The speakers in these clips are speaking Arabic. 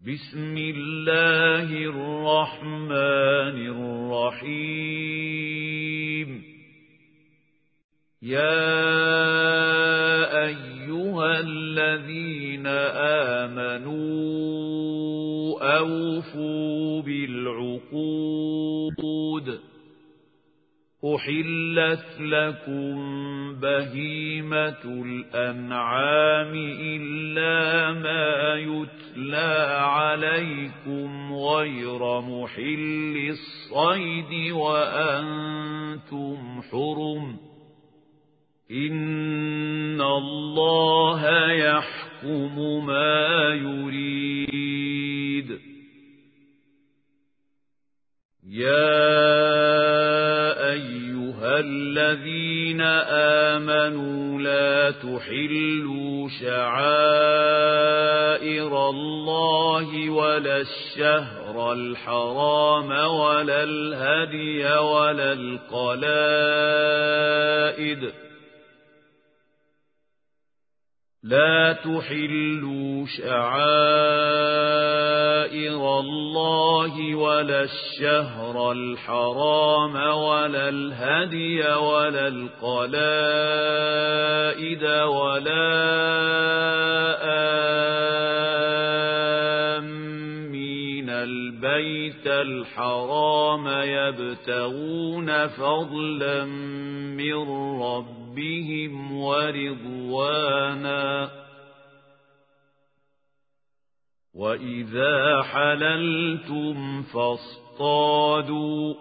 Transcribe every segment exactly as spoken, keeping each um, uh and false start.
بسم الله الرحمن الرحيم يا أيها الذين آمنوا أوفوا بالعقود أحلت لكم بهيمة الأنعام إلا ما يتلى عليكم غير محل الصيد وأنتم حرم إن الله يحكم ما يريد يا أيها الذين آمنوا لا تحلوا شعائر الله ولا الشهر الحرام ولا الهدي ولا القلائد لا تحلوا شعائر الله ولا الشهر الحرام ولا الهدي ولا القلائد ولا آمين البيت الحرام يبتغون فضلا من ربهم بهم ورضوانا وإذا حللتم فاصطادوا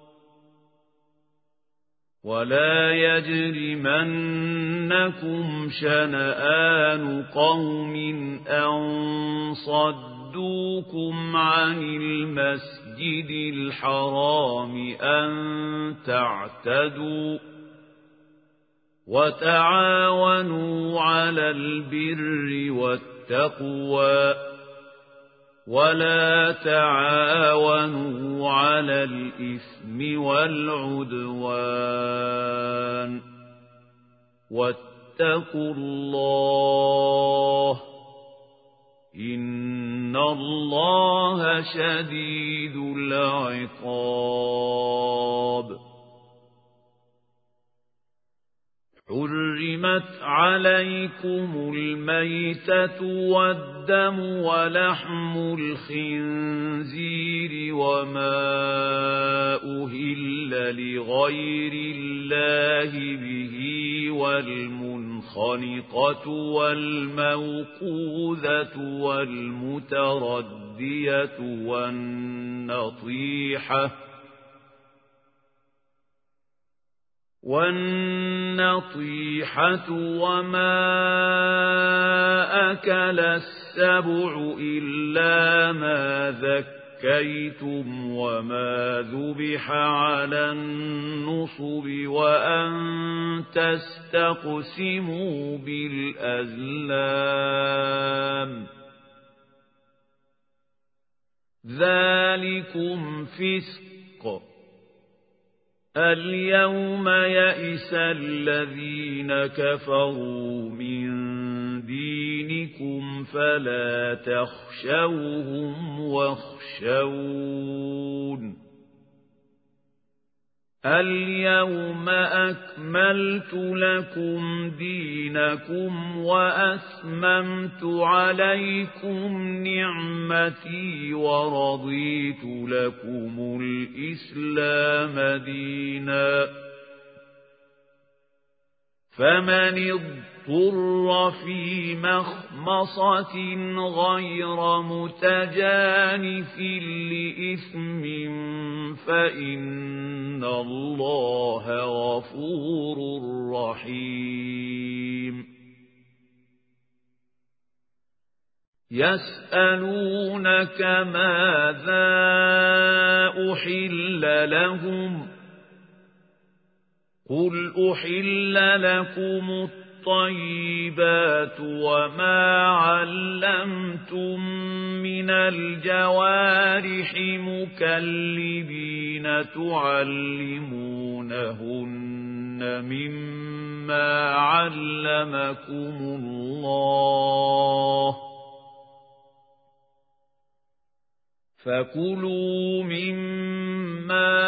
ولا يجرمنكم شنآن قوم أن صدوكم عن المسجد الحرام أن تعتدوا وتعاونوا على البر والتقوى ولا تعاونوا على الإثم والعدوان واتقوا الله إن الله شديد العقاب حرمت عليكم الميتة والدم ولحم الخنزير وما أهل لغير الله به والمنخنقة والموقوذة والمتردية والنطيحة والنطيحة وما أكل السبع إلا ما ذكيتم وما ذبح على النصب وأن تستقسموا بالأزلام ذلكم فسق اليوم يئس الذين كفروا من دينكم فلا تخشوهم واخشون اليوم أكملت لكم دينكم وأتممت عليكم نعمتي ورضيت لكم الإسلام دينا فمن اضطر في مخمصة غير متجانف لإثم فإن الله غفور رحيم يسألونك ماذا أحل لهم قل أحل لكم الطيبات وما علمتم من الجوارح مكلبين تعلمونهن مما علمكم الله فكلوا مما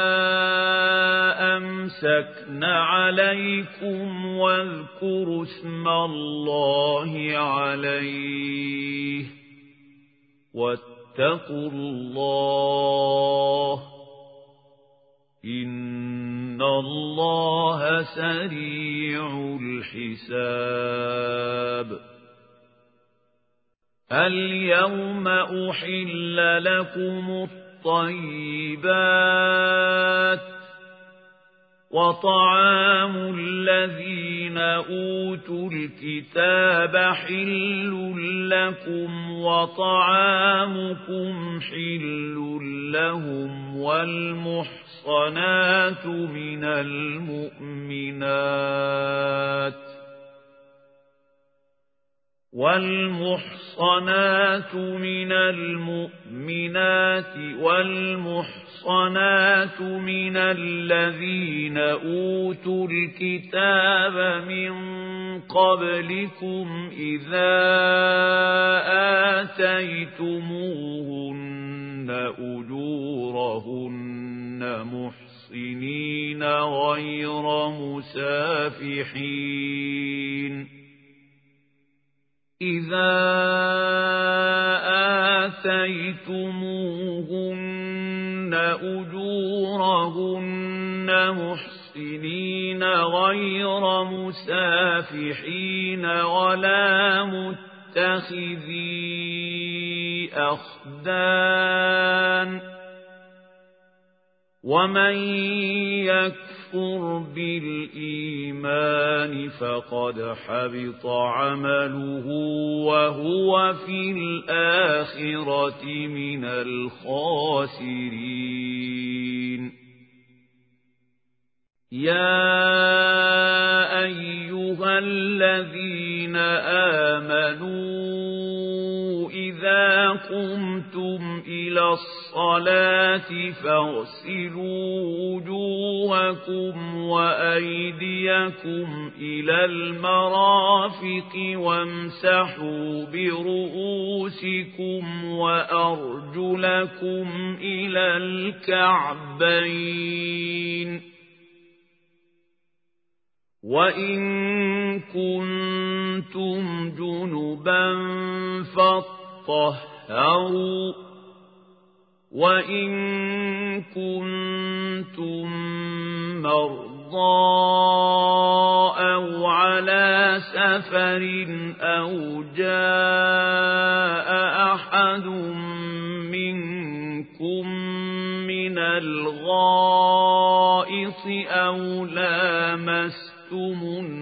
أمسكن عليكم واذكروا اسم الله عليه واتقوا الله إن الله سريع الحساب. اليوم أحل لكم الطيبات وطعام الذين أوتوا الكتاب حل لكم وطعامكم حل لهم والمحصنات من المؤمنات والمحصنات من المؤمنات والمحصنات من الذين أوتوا الكتاب من قبلكم إذا آتيتموهن أجورهن محصنين غير مسافحين إذا آتيتموهن أجورهن محسنين غير مسافحين ولا متخذي أخدان ومن يكفر بالإيمان فقد حبط عمله وهو في الآخرة من الخاسرين. يا أيها الذين آمنوا إذا قمتم إلى الصلاة فاغسلوا وجوهكم وأيديكم إلى المرافق وامسحوا برؤوسكم وأرجلكم إلى الكعبين وإن كنتم جنبا فاطهروا وإن كنتم مرضى أو على سفر أو جاء أحد منكم من الغائط أو لامستم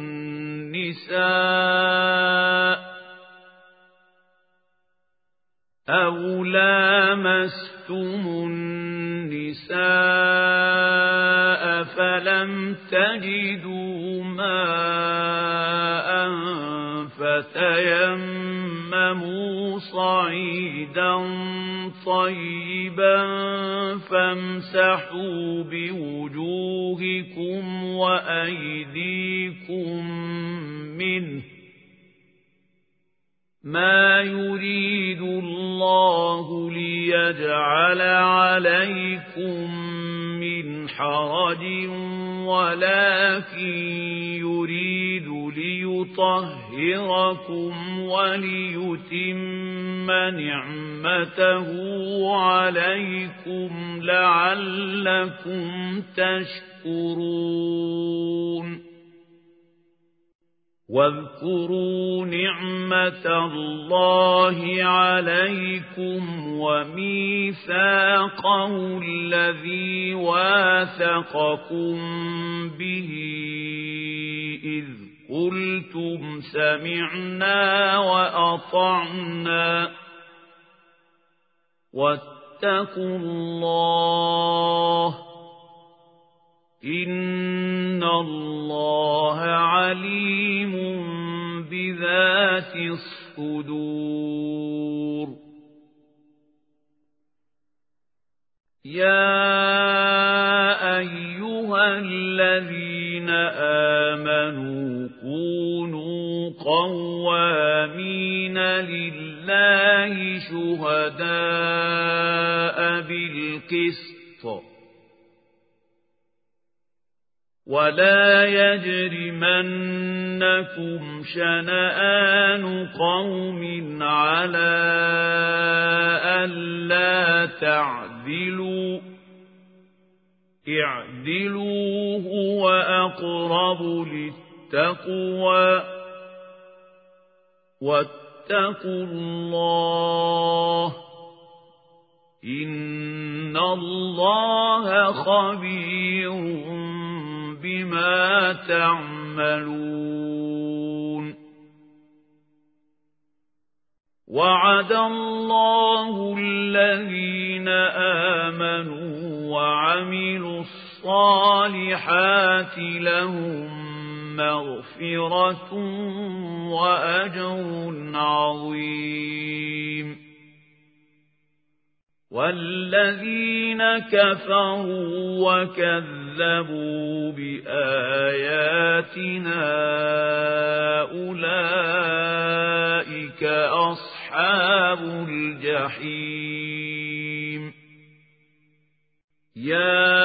النساء أو لامستم النساء فلم تجدوا ماء فتيمموا صعيدا طيبا فامسحوا بوجوهكم وأيديكم منه ما يريد الله ليجعل عليكم من حرج ولكن يريد ليطهركم وليتم نعمته عليكم لعلكم تشكرون. واذكروا نعمة الله عليكم وميثاقه الذي واثقكم به إذ قلتم سمعنا وأطعنا واتقوا الله إن الله عليم بذات الصدور. يا أيها الذين آمنوا كونوا قوامين لله لله شهداء بالقسط ولا يجرمنكم شنآن قوم على ألا تعدلوا اعدلوا هو أقرب للتقوى واتقوا الله إن الله خبير بما تعملون وعد الله الذين آمنوا وعملوا الصالحات لهم مغفرة وأجر عظيم والذين كفروا وكذبوا بآياتنا أولئك أصحاب الجحيم يا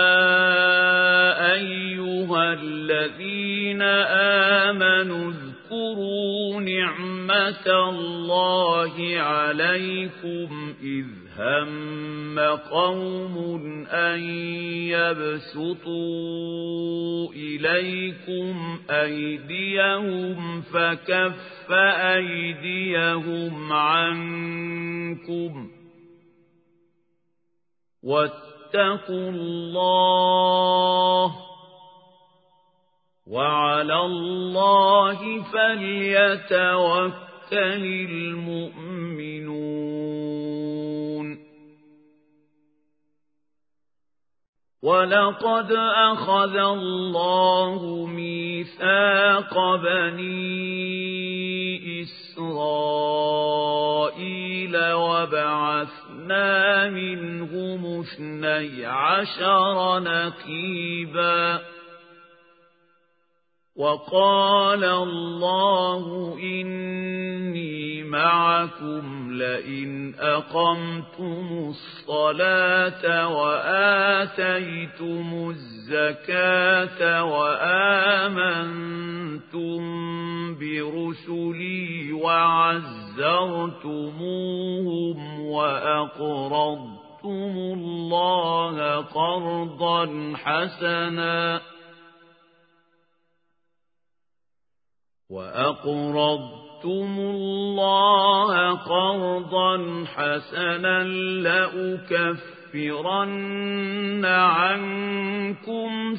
أيها الذين آمنوا اذكروا نعمة الله عليكم إذ هم قوم أن يبسطوا إليكم أيديهم فكف أيديهم عنكم واتقوا الله وعلى الله فليتوكل المؤمنون ولقد أخذ الله ميثاق بني إسرائيل وبعثنا منهم اثني عشر نقيبا وقال الله إني معكم لئن أقمتم الصلاة وآتيتم الزكاة وآمنتم برسلي وعزرتموهم وأقرضتم الله قرضا حسنا وأقرضتم الله قرضا حسنا لأكفرن عنكم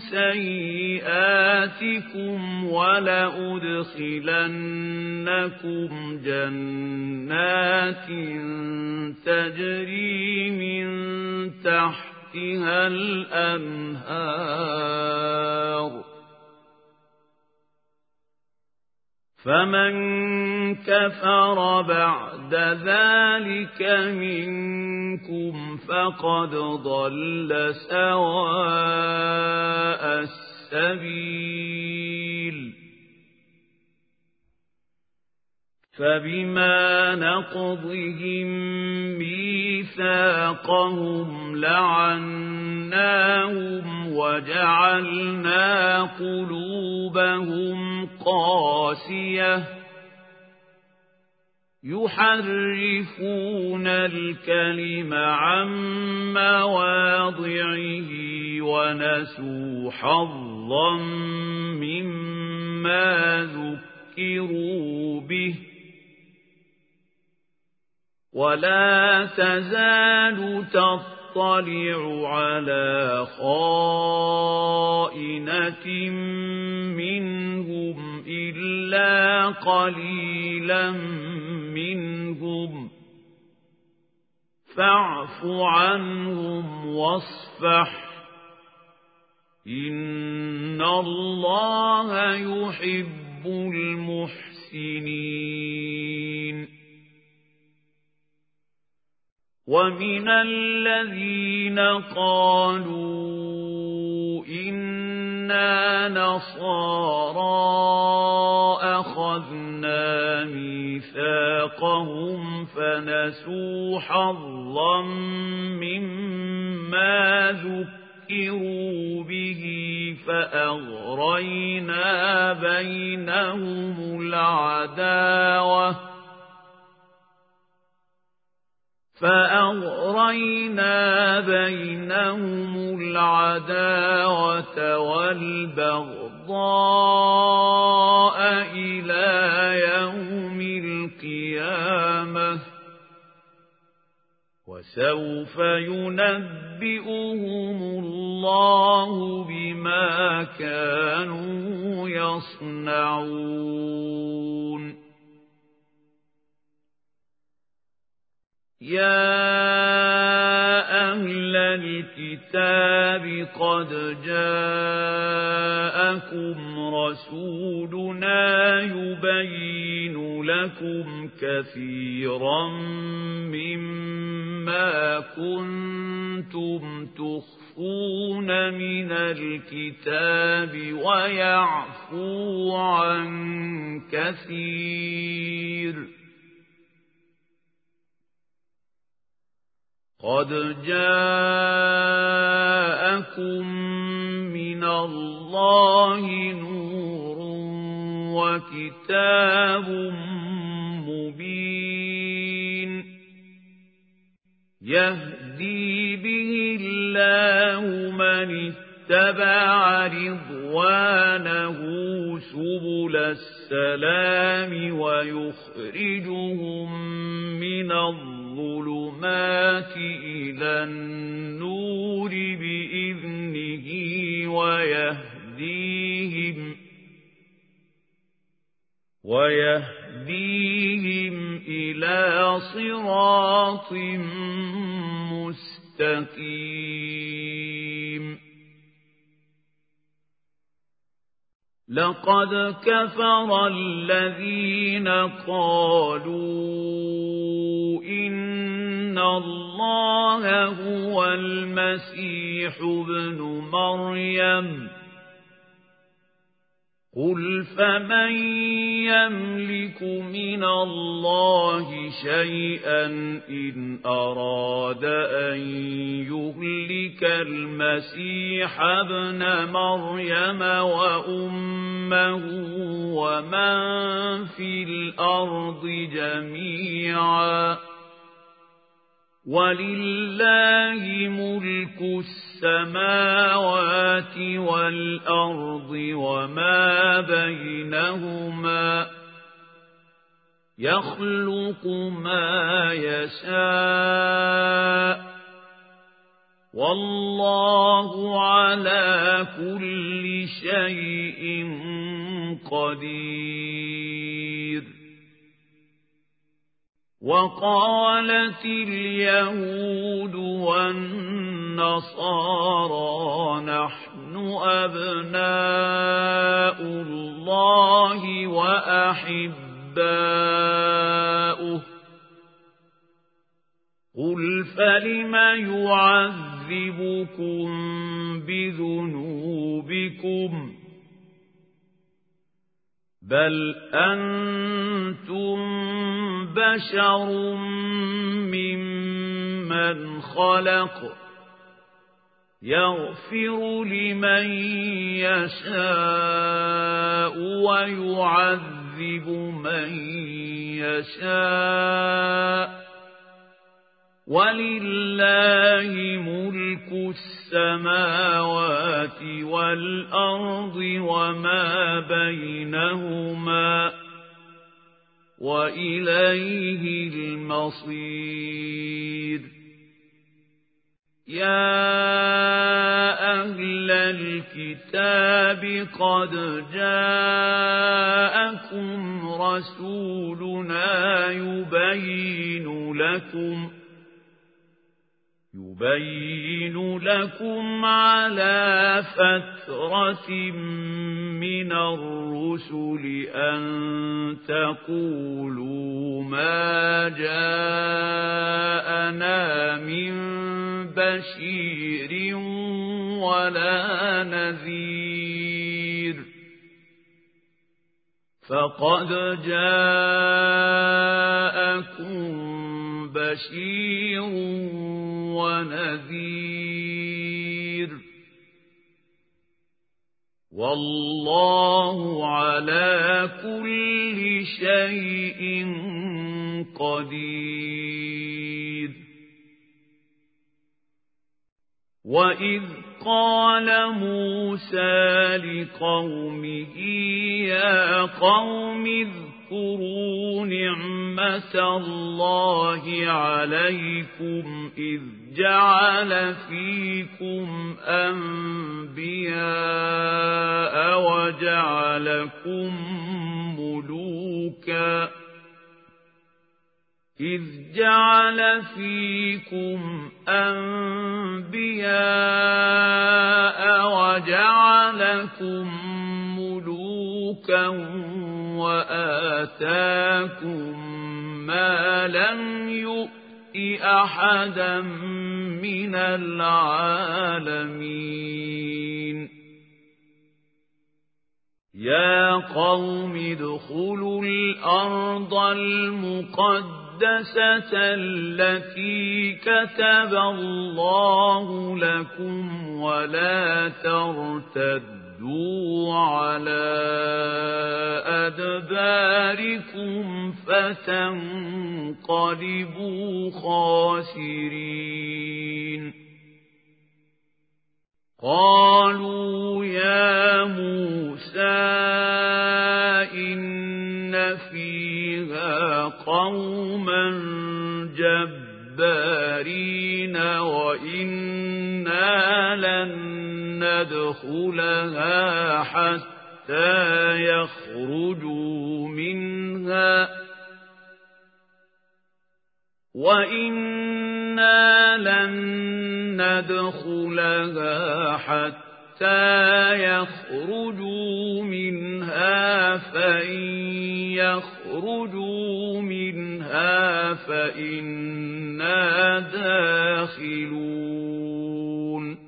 سيئاتكم ولأدخلنكم جنات تجري من تحتها الأنهار فمن كفر بعد ذلك منكم فقد ضل سواء السبيل فبما نقضهم ميثاقهم لعناهم وجعلنا قلوبهم قاسية يحرفون الكلم عن مواضعه ونسوا حظا مما ذكروا به ولا تزال تطلع على خائنة منهم إلا قليلا منهم فاعف عنهم واصفح إن الله يحب المحسنين ومن الذين قالوا إن إِنَّا نَصَارَىٰ أَخَذْنَا مِيثَاقَهُمْ فَنَسُوا حَظًّا مِّمَّا ذُكِّرُوا بِهِ فَأَغْرَيْنَا بَيْنَهُمُ الْعَدَاوَةَ فَأَغْرَيْنَا بَيْنَهُمُ الْعَدَاوَةَ وَالْبَغْضَاءَ إِلَىٰ يَوْمِ الْقِيَامَةِ ۚ وَسَوْفَ يُنَبِّئُهُمُ اللَّهُ بِمَا كَانُوا يَصْنَعُونَ. يَا أَهْلَ الْكِتَابِ قَدْ جَاءَكُمْ رَسُولُنَا يُبَيِّنُ لَكُمْ كَثِيرًا مِّمَّا كُنتُمْ تُخْفُونَ مِنَ الْكِتَابِ وَيَعْفُو عَن كَثِيرٍ. قَدْ جَاءَكُم مِّنَ اللَّهِ نُورٌ وَكِتَابٌ مُّبِينٌ يَهْدِي بِهِ اللَّهُ مَنِ اتَّبَعَ رِضْوَانَهُ سُبُلَ السَّلَامِ وَيُخْرِجُهُم مِّنَ الظُّلُمَاتِ إِلَى النُّورِ بِإِذْنِهِ وَيَهْدِيهِمْ وَيَهْدِيهِمْ إِلَى صِرَاطٍ مُّسْتَقِيمٍ. لَقَدْ كَفَرَ الَّذِينَ قَالُوا إِنَّ اللَّهَ هُوَ الْمَسِيحُ ابْنُ مَرْيَمَ قُلْ فَمَن يَمْلِكُ مِنَ اللَّهِ شَيْئًا إِنْ أَرَادَ أَن يُهْلِكَ الْمَسِيحَ ابْنَ مَرْيَمَ وَأُمَّهُ وَمَن فِي الْأَرْضِ جَمِيعًا وَلِلَّهِ مُلْكُ السَّمَاوَاتِ وَالْأَرْضِ وَمَا بَيْنَهُمَا يَخْلُقُ مَا يَشَاءُ وَاللَّهُ عَلَى كُلِّ شَيْءٍ قَدِيرٌ. وَقَالَتِ الْيَهُودُ وَالنَّصَارَىٰ نَحْنُ أَبْنَاءُ اللَّهِ وَأَحِبَّاؤُهُ قُلْ فَلِمَ يُعَذِّبُكُم بِذُنُوبِكُمْ بَلْ أَنتُم بَشَرٌ مِّمَّنْ خَلَقَ يَغْفِرُ لِمَن يَشَاءُ وَيُعَذِّبُ مَن يَشَاءُ وَلِلَّهِ مُلْكُ السَّمَاوَاتِ وَالْأَرْضِ وَمَا بَيْنَهُمَا وَإِلَيْهِ الْمَصِيرُ. يَا أَهْلَ الْكِتَابِ قَدْ جَاءَكُمْ رَسُولُنَا يُبَيِّنُ لَكُمْ يُبَيِّنُ لَكُمْ عَلَى فَتْرَةٍ مِّنَ الرُّسُلِ أَن تَقُولُوا مَا جَاءَنَا مِن بَشِيرٍ وَلَا نَذِيرٍ فقد جاءكم بشير ونذير والله على كل شيء قدير. وإذ قال موسى لقومه يا قوم اذكروا نعمة الله عليكم إذ جعل فيكم أنبياء وجعلكم ملوكا إذ جعل فيكم أنبياء وجعلكم ملوكا وآتاكم ما لم يؤت أحدا من العالمين. يا قوم ادخلوا الأرض المقدسة التي كتب الله لكم ولا ترتدوا على أدباركم فتنقلبوا خاسرين. قالوا يا موسى إن فيها قوما جبارين وإنا لن ندخلها حتى يخرجوا منها وإنا لن ندخلها حتى يخرجوا منها فإن يخرجوا منها فإنا داخلون.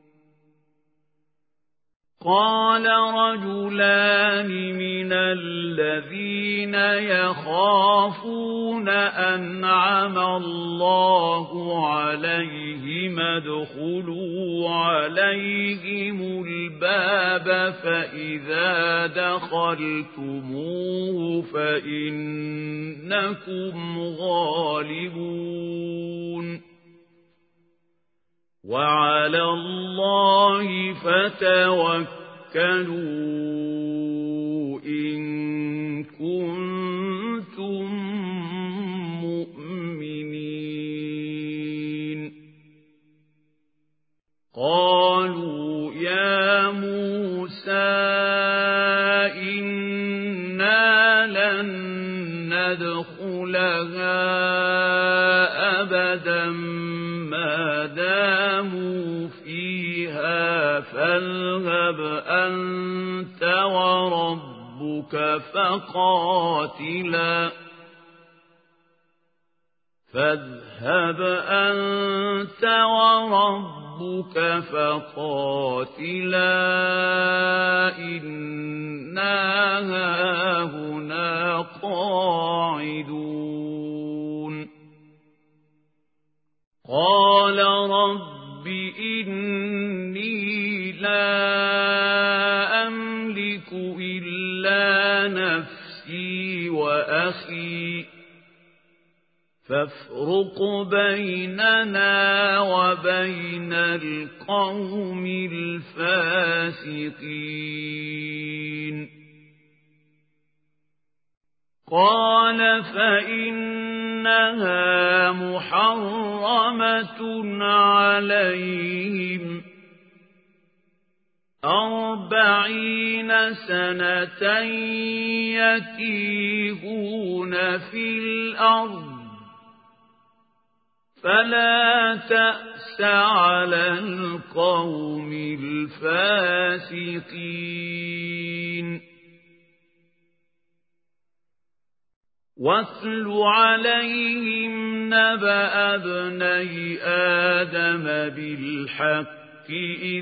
قال رجلان من الذين يخافون أنعم الله عليهم ادخلوا عليهم الباب فإذا دخلتموه فإنكم غالبون وعلى الله فتوكلوا إن كنتم مؤمنين. قالوا يا موسى إنا لن ندخلها أبدا ما داموا فيها فاذهب أنت وربك فقاتلا فاذهب أنت وربك فقاتلا إنا هاهنا قاعدون. قال رب إني لا أملك إلا نفسي وأخي فافرق بيننا وبين القوم الفاسقين. قال فإنها محرمة عليهم أربعين سنة يتيهون في الأرض فلا تأس على القوم الفاسقين. واتل عليهم نبأ ابني آدم بالحق إذ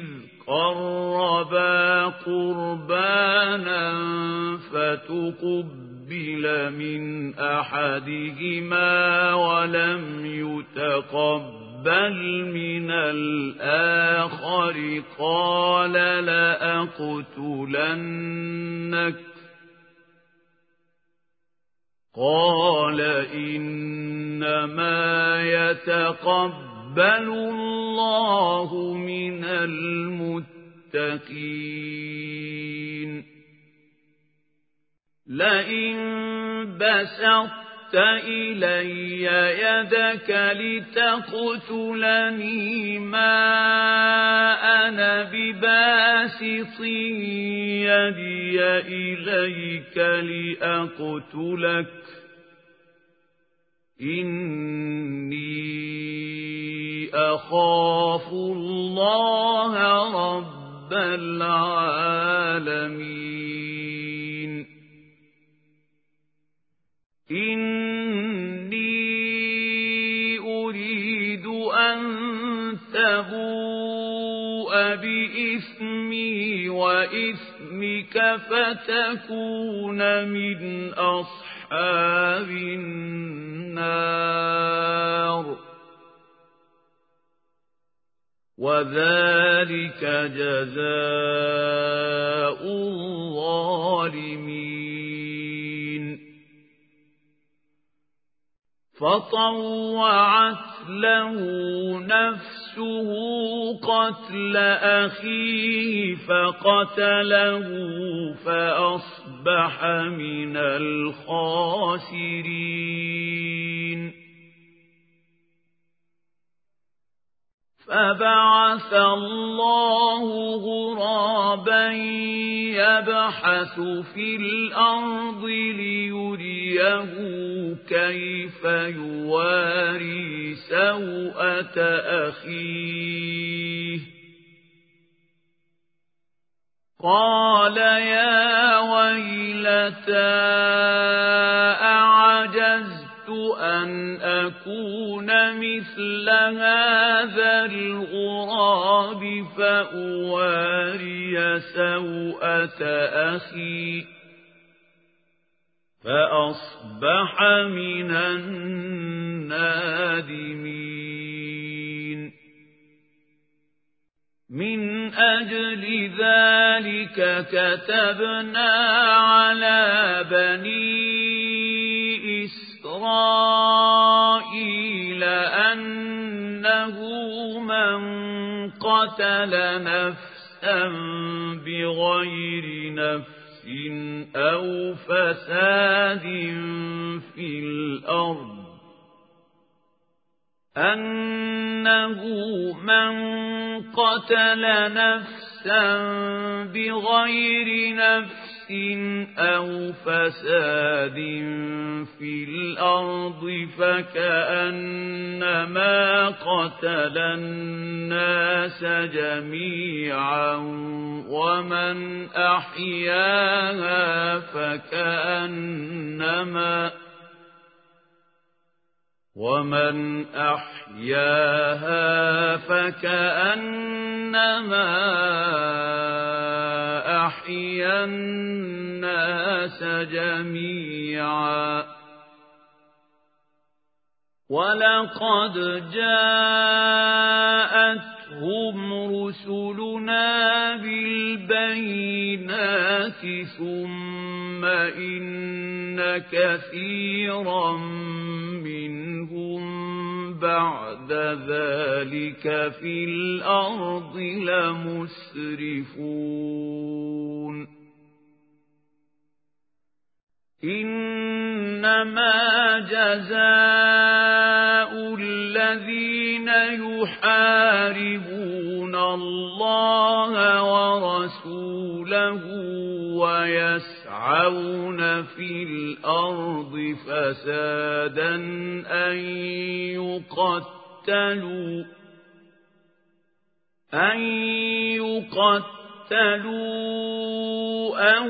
قربا قربانا فتقبل من أحدهما ولم يتقبل من الآخر قال لأقتلنك قال إنما يتقبل الله من المتقين لئن بسطت إلي يدك لتقتلني ما أنا بباسط يدي إليك لأقتلك إني أخاف الله رب العالمين إني أريد أن تبوء بإثمي وإثمك فتكون من أصحاب النار وذلك جزاء الظالمين فطوعت له نفسه قتل أخيه فقتله فأصبح من الخاسرين فبعث الله غرابا يبحث في الأرض ليريه كيف يواري سوءة أخيه قال يا ويلتى أعجزت أن أكون مثل هذا الغراب فأواري سوءة أخي فأصبح من النادمين من أجل ذلك كتبنا على بني إسرائيل أنه من قتل نفسا بغير نفس أو فساد في الأرض أنه من قتل نفسا بغير نفس أو فساد في الأرض فكأنما قتل الناس جميعا ومن أحياها فكأنما ومن أحياها فكأنما أحيا الناس جميعا ولقد جاءتهم رسلنا بالبينات ثم إن كثيرا منهم بعد ذلك في الأرض لمسرفون إنما جزاء الذين يحاربون الله ورسوله ويسعون في الأرض فسادا أن يقتلوا أن يقتلوا أو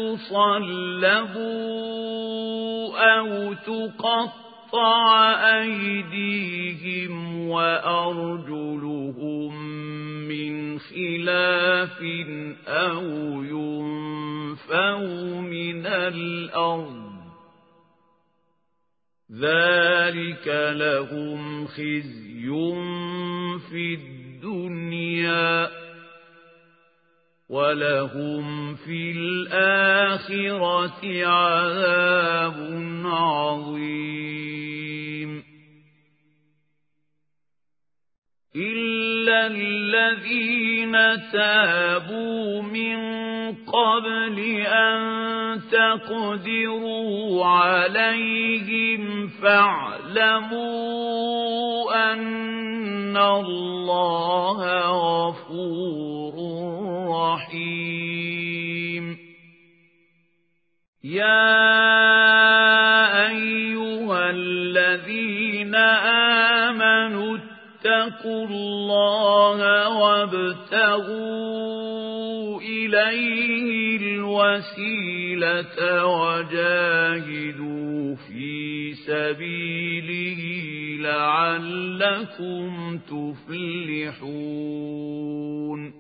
يصلبوا أو تقطع أيديهم وأرجلهم من خلاف أو ينفوا من الأرض ذلك لهم خزي في الدنيا ولهم في الآخرة عذاب عظيم إلا الذين تابوا من قبل أن تقدروا عليهم فاعلموا أن الله غفور رحيم يا أيها الذين آمنوا اتقوا الله وابتغوا إليه الوسيلة وجاهدوا في سبيله لعلكم تفلحون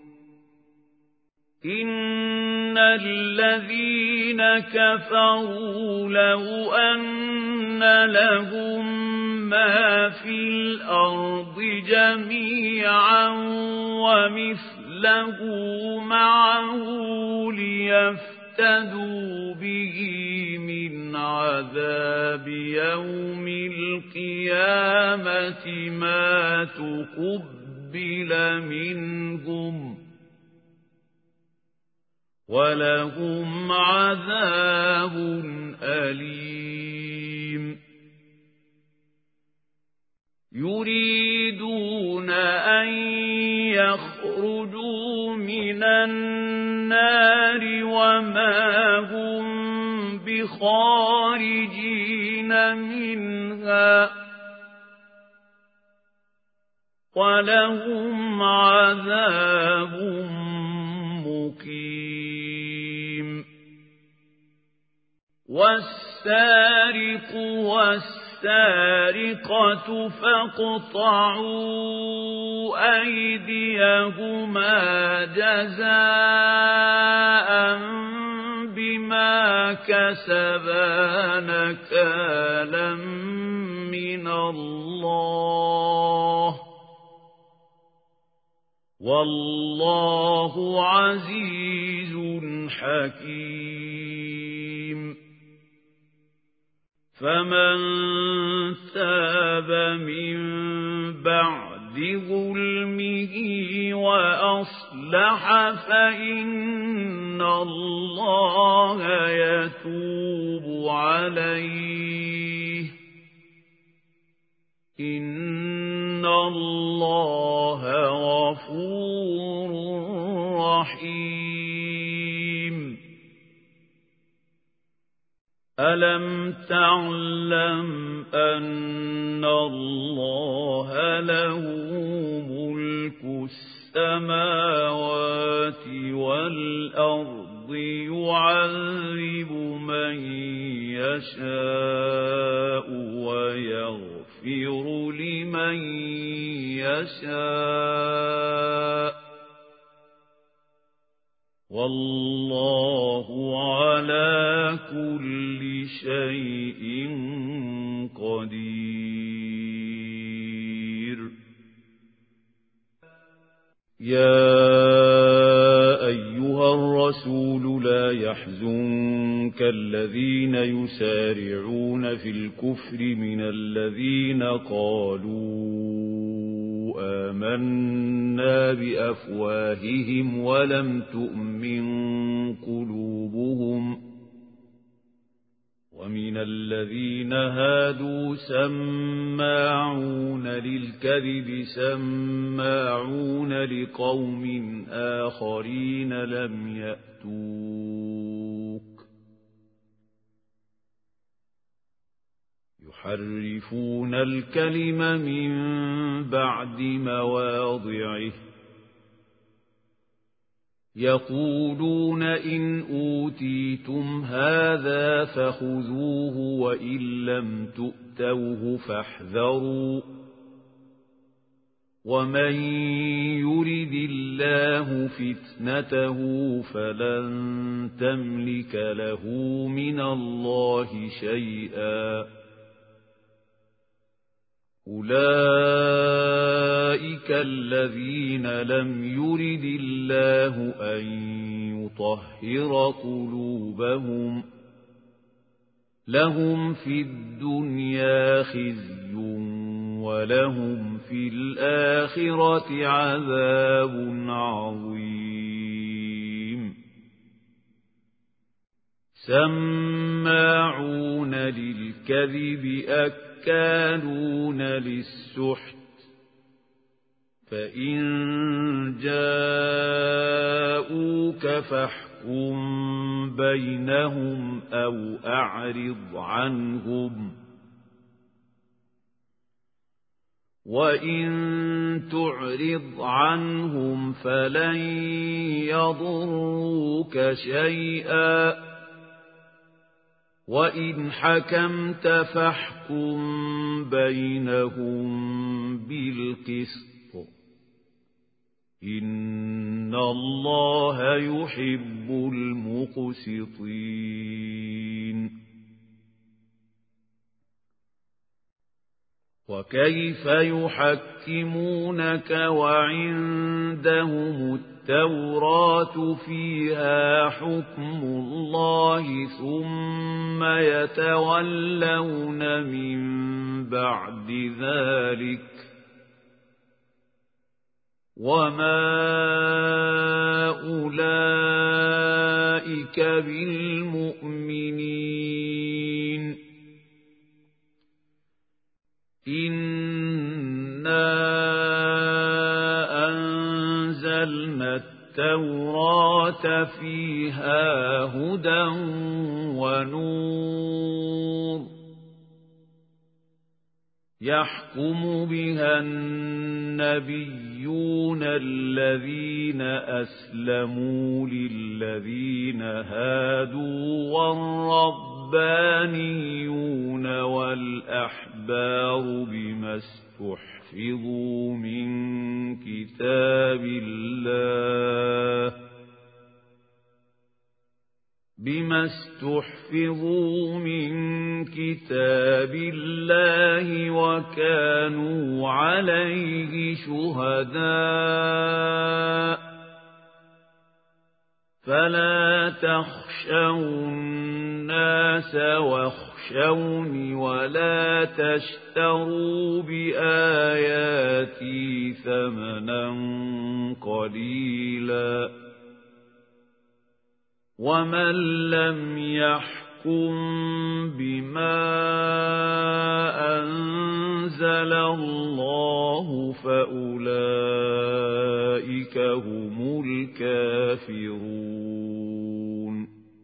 إن الذين كفروا لو أن لهم ما في الأرض جميعا ومثله معه ليفتدوا به من عذاب يوم القيامة ما تقبل منهم ولهم عذاب أليم يريدون أن يخرجوا من النار وما هم بخارجين منها ولهم عذاب مقيم والسارق والسارقة فاقطعوا أيديهما جزاء بما كسبا نكالا من الله والله عزيز حكيم فمن تاب من بعد ظلمه وأصلح فإن الله يتوب عليه إن الله غفور رحيم ألم تعلم أن الله له ملك السماوات والأرض يعذب من يشاء ويغفر لمن يشاء والله على كل شيء قدير يا أيها الرسول لا يحزنك الذين يسارعون في الكفر من الذين قالوا آمنا بأفواههم ولم تؤمن قلوبهم ومن الذين هادوا سماعون للكذب سماعون لقوم آخرين لم يأتوك يحرفون الكلم من بعد مواضعه يقولون إن أوتيتم هذا فخذوه وإن لم تؤتوه فاحذروا ومن يرد الله الله فتنته فلن تملك له من الله شيئا أولئك الذين لم يرد الله أن يطهر قلوبهم لهم في الدنيا خزي ولهم في الآخرة عذاب عظيم سماعون للكذب أكالون للسحت فإن جاءوك فاحكم بينهم أو أعرض عنهم وإن تعرض عنهم فلن يضروك شيئا وإن حكمت فاحكم بينهم بالقسط إن الله يحب المقسطين وكيف يحكمونك وعندهم التوراة فيها حكم الله ثم يتولون من بعد ذلك وما أولئك بالمؤمنين إنا أنزلنا التوراة فيها هدى ونور يحكم بها النبيون الذين أسلموا للذين هادوا والربانيون والأحبار بما استحفظوا من كتاب الله بما استحفظوا من كتاب الله وكانوا عليه شهداء فلا تخشوا الناس واخشوني ولا تشتروا بآياتي ثمنا قليلا ومن لم يحكم بما أنزل الله فأولئك هم الكافرون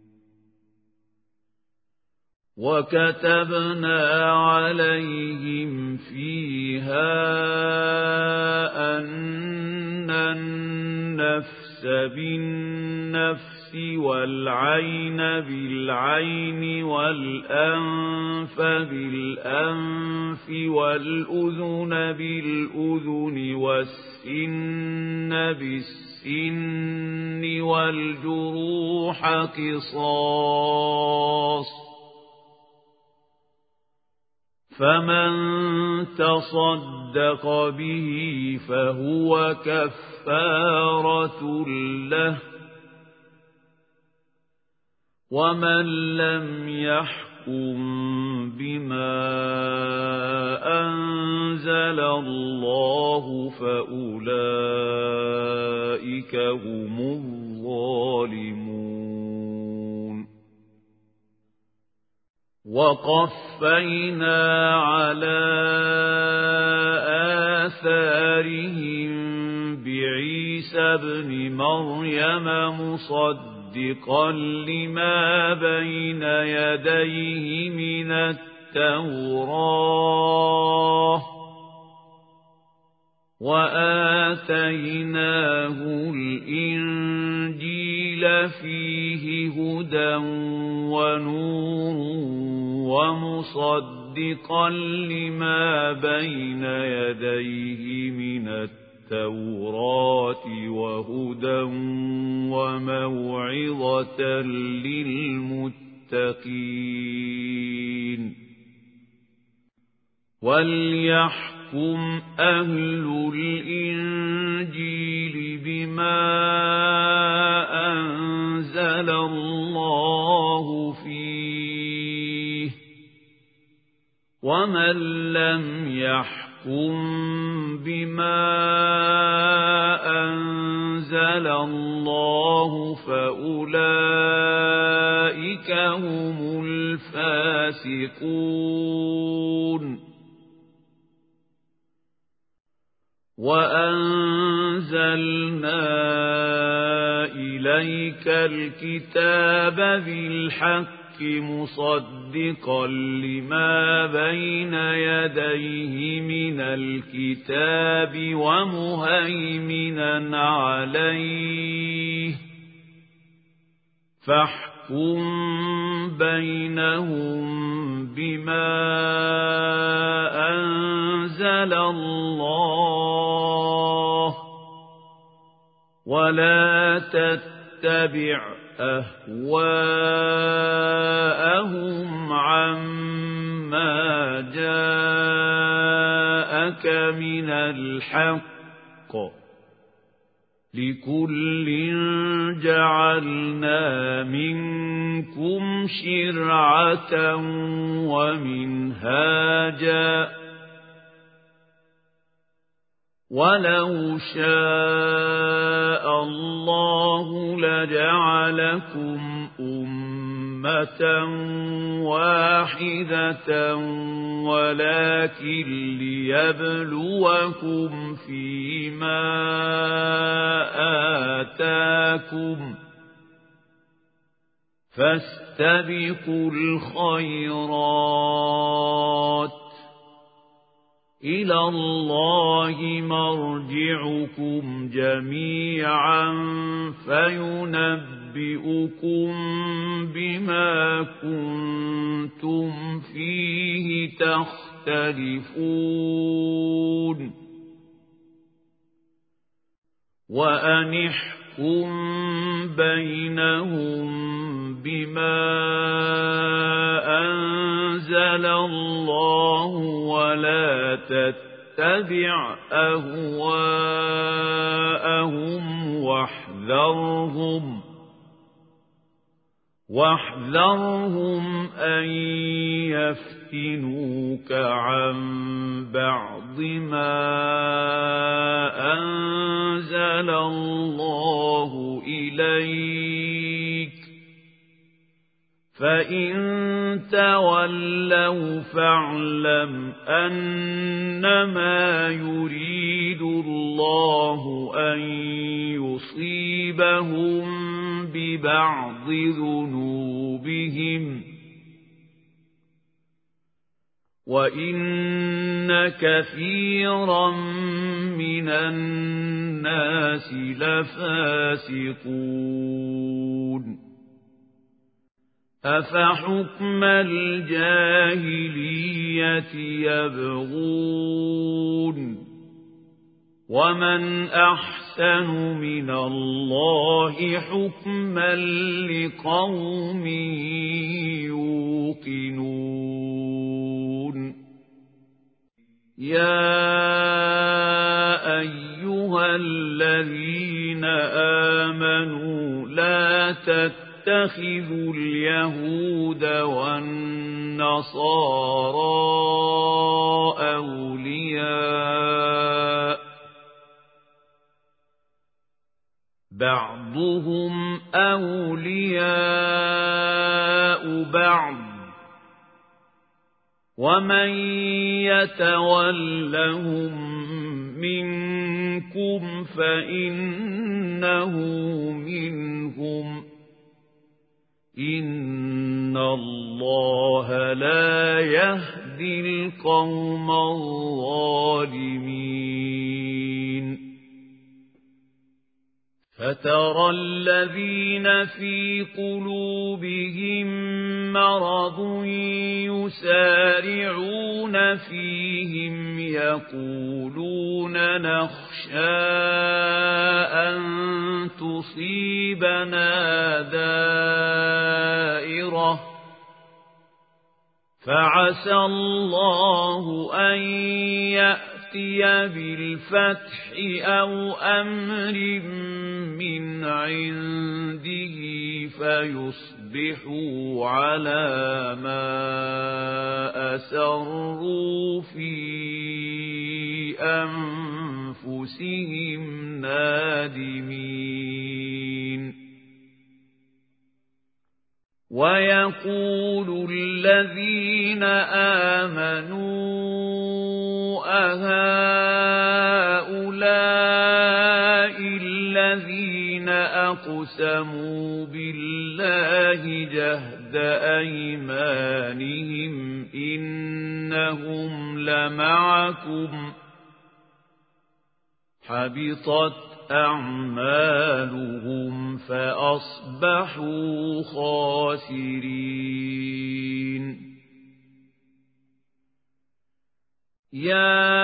وكتبنا عليهم فيها أن النفس بالنفس والعين بالعين والأنف بالأنف والأذن بالأذن والسن بالسن والجروح قصاص فمن تصدق به فهو كفارة له ومن لم يحكم بما أنزل الله فأولئك هم الظالمون وقفينا على آثارهم بعيسى ابن مريم مصدقا مصدقا لما بين يديه من التوراة وآتيناه الإنجيل فيه هدى ونور ومصدقا لما بين يديه من التوراة التوراة وهدى وموعظة للمتقين وليحكم أهل الإنجيل بما أنزل الله فيه ومن لم يحكم بما أنزل الله فأولئك هم الفاسقون وأنزلنا إليك الكتاب بالحق مصدقا لما بين يديه من الكتاب ومهيمنا عليه فاحكم بينهم بما أنزل الله ولا تتبع أهواءهم عما جاءك من الحق لكل جعلنا منكم شرعة ومنهاجا ولو شاء الله لجعلكم أمة واحدة ولكن ليبلوكم فيما آتاكم فاستبقوا الخيرات إلى الله مرجعكم جميعا فينبئكم بما كنتم فيه تختلفون وأن احكم بينهم بما أنزل الله ولا تتبع أهواءهم واحذرهم واحذرهم أن يفتنوك عن بعض ما أنزل الله إليك فإن تولوا فاعلم أنما يريد الله أن يصيبهم ببعض ذنوبهم وإن كثيرا من الناس لفاسقون أفحكم الجاهلية يبغون ومن أحسن من الله حكما لقوم يوقنون يا أيها الذين آمنوا لا تتبعوا اتخذوا اليهود والنصارى أولياء بعضهم أولياء بعض ومن يتولهم منكم فإنه منهم إن الله لا يهدي القوم الظالمين فترى الذين في قلوبهم مرض يسارعون فيهم يقولون نخشى أن تصيبنا دائرة فعسى الله أن يأتي بالفتح أو أمر من عنده فيصبحوا على ما أسروا في أنفسهم نادمين ويقول الذين آمنوا أهؤلاء الذين أقسموا بالله جهد أيمانهم إنهم لمعكم حبطت أعمالهم فأصبحوا خاسرين يا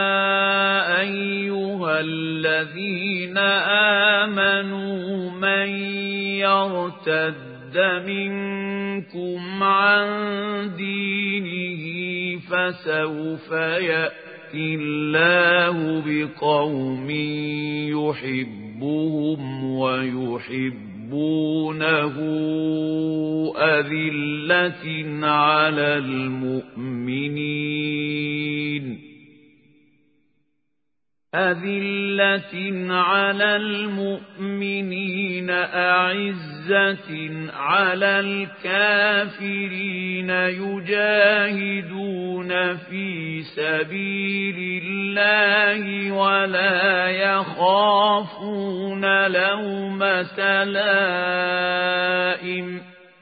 أيها الذين آمنوا من يرتد منكم عن دينه فسوف يأتي الله بقوم يحبهم ويحبونه أذلة على المؤمنين أذلة على المؤمنين أعزة على الكافرين يجاهدون في سبيل الله ولا يخافون لومة لائم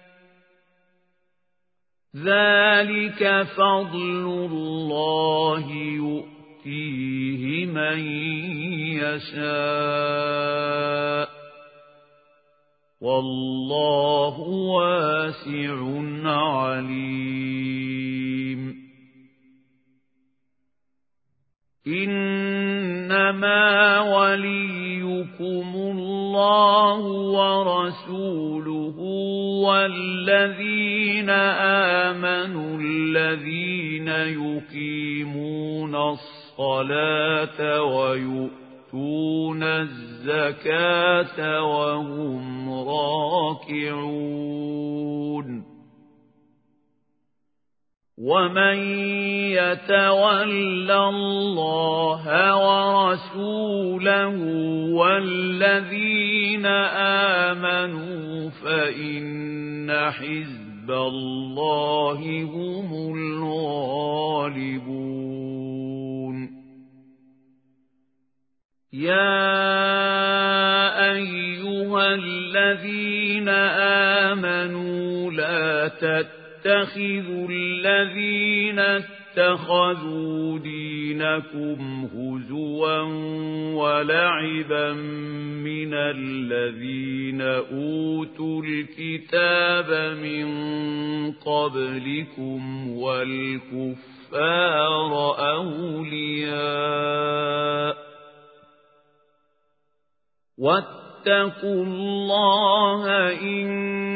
ذلك فضل الله يؤتيه يؤتيه من يشاء والله واسع عليم إنما وليكم الله ورسوله والذين آمنوا الذين يقيمون الصلاة ويؤتون الزكاة وهم راكعون ومن يتول الله ورسوله والذين آمنوا فإن حزب الله هم الغالبون يا أيها الذين آمنوا لا تتبعوا اتخذوا الذين اتخذوا دينكم هزوا ولعبا من الذين أوتوا الكتاب من قبلكم والكفار أولياء واتقوا الله إن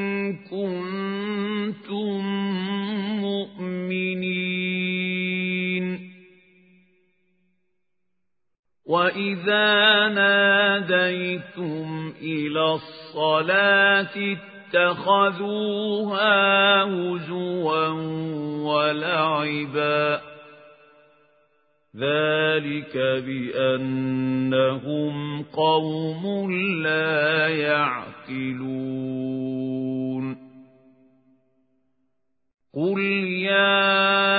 كنتم مؤمنين وإذا ناديتم إلى الصلاة اتخذوها هزوا ولعبا ذلك بأنهم قوم لا يعقلون قل يا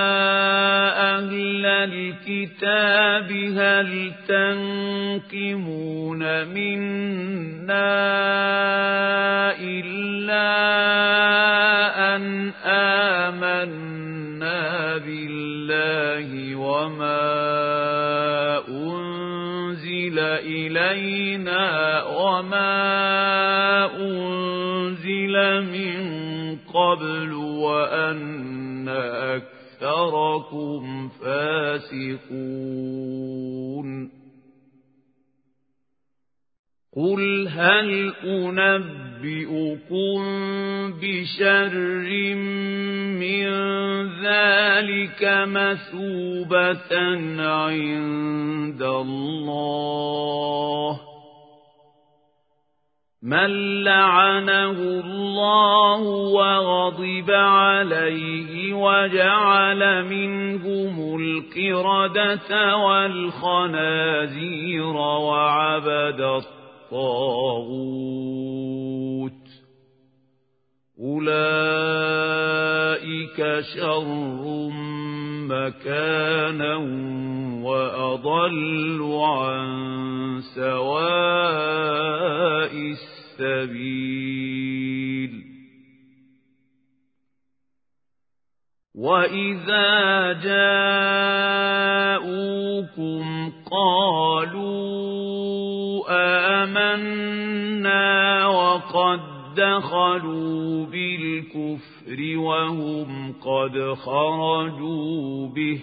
أهل الكتاب هل تنقمون منا إلا أن آمنا بالله وما أنزل أنزل إلينا وما أنزل من قبل وأن أكثركم فاسقون قل هل أنبئكم بشر من ذلك مثوبة عند الله من لعنه الله وغضب عليه وجعل منهم القردة والخنازير وعبد الطاغوت أولئك شر مكانا وأضل عن سواء السبيل وإذا جاءوكم قالوا آمنا وقد دخلوا بالكفر وهم قد خرجوا به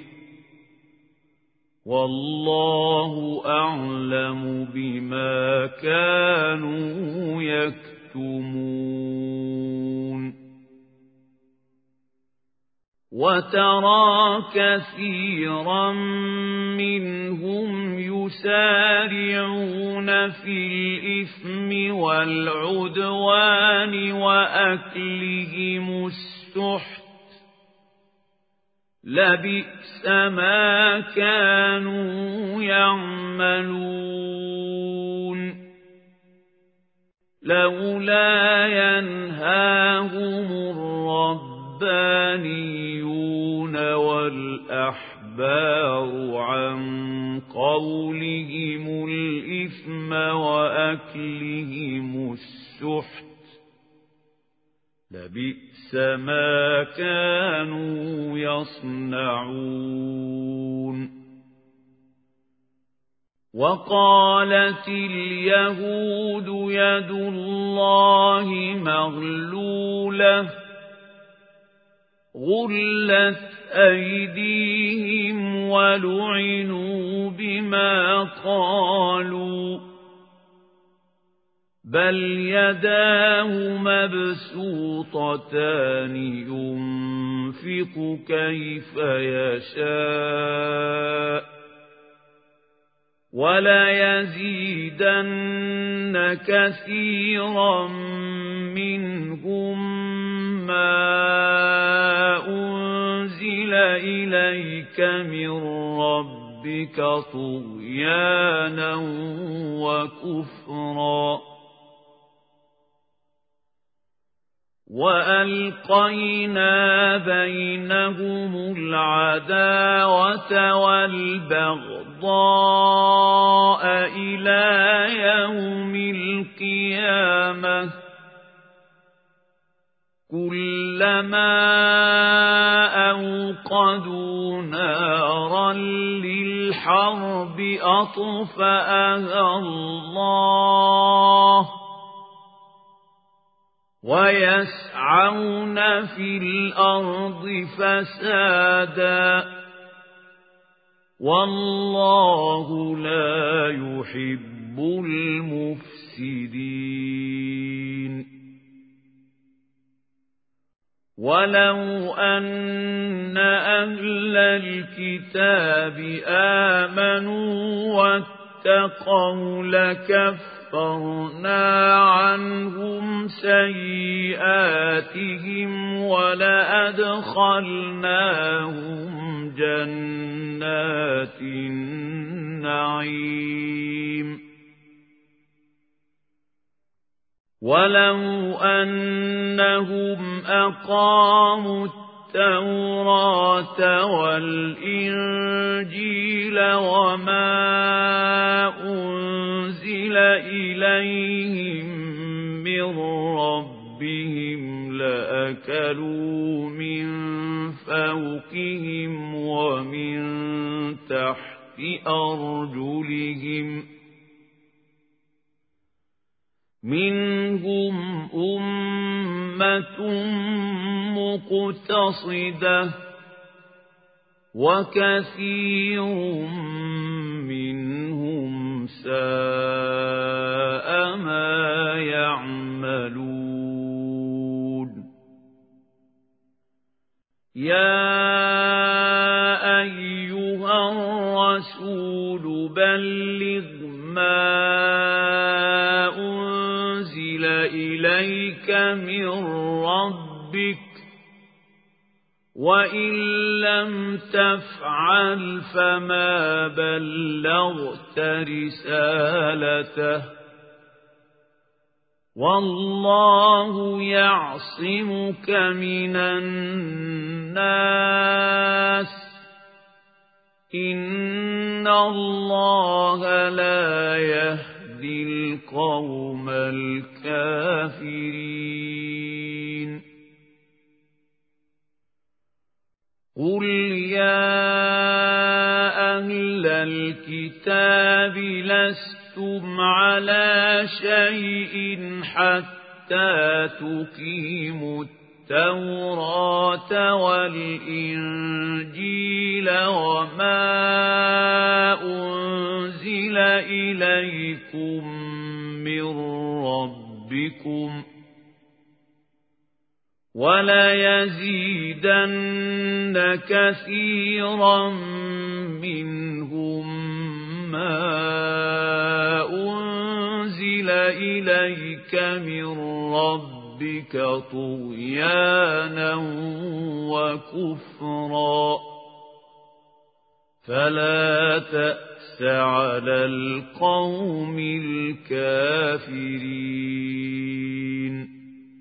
والله أعلم بما كانوا يكتمون وترى كثيرا منهم يسارعون في الإثم والعدوان وأكلهم السحت لبئس ما كانوا يعملون لولا ينهاهم الربانيون والأحبار عن قولهم الإثم وأكلهم السحت لبئس ما كانوا يصنعون وقالت اليهود يد الله مغلولة غلت أيديهم ولعنوا بما قالوا بل يداه مبسوطتان ينفق كيف يشاء ولا يزيدن كثيرا منهم ما أنزل إليك من ربك طغيانا وكفرا وألقينا بينهم العداوة والبغضاء إلى يوم القيامة كلما أوقدوا نارا للحرب أطفأها الله ويسعون في الأرض فسادا والله لا يحب المفسدين ولو أن أهل الكتاب آمنوا واتقوا لكفرنا عنهم سيئاتهم ولأدخلناهم جنات النعيم ولو أنهم أقاموا التوراة والإنجيل وما أنزل إليهم من ربهم لأكلوا من فوقهم ومن تحت أرجلهم منهم أمة مقتصدة وكثير منهم ساء ما يعملون يا أيها الرسول بلغ ما أنزل إليك من ربك وإن لم تفعل فما بلغت رسالته والله يعصمك من الناس إن الله لا يهدي القوم الكافرين قل يا أهل الكتاب لستم على شيء حتى تقيموا التوراة والإنجيل وما أنزل إليكم من ربكم وَلَيَزِيدَنَّ كَثِيرًا مِّنْهُم مَّا أُنزِلَ إِلَيْكَ مِن رَّبِّكَ طُغْيَانًا وَكُفْرًا فَلَا تَأْسَ عَلَى الْقَوْمِ الْكَافِرِينَ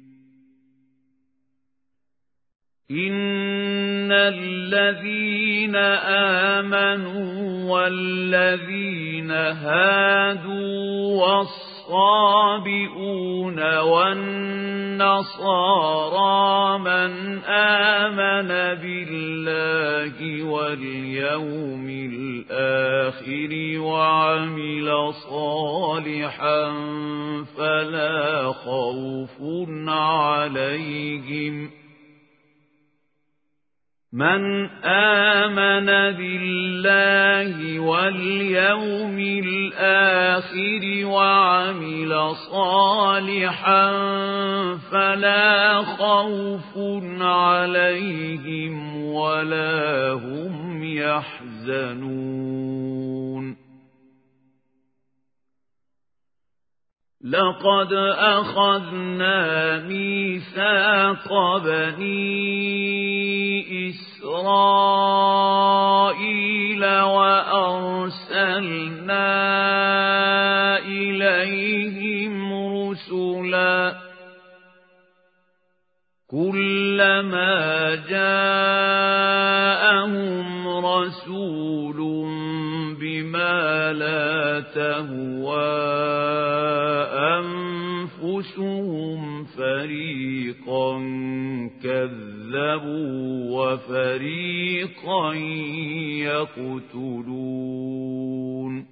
إِنَّ الَّذِينَ آمَنُوا وَالَّذِينَ هَادُوا وَالصَّابِئُونَ وَالنَّصَارَىٰ مَنْ آمَنَ بِاللَّهِ وَالْيَوْمِ الْآخِرِ وَعَمِلَ صَالِحًا فَلَا خَوْفٌ عَلَيْهِمْ من آمن بالله واليوم الآخر وعمل صالحا فلا خوف عليهم ولا هم يحزنون لقد أخذنا ميثاق بني إسرائيل وأرسلنا إليهم رسلا كلما جاءهم رسول بما لا تهوى أنفسهم فريقا كذبوا وفريقا يقتلون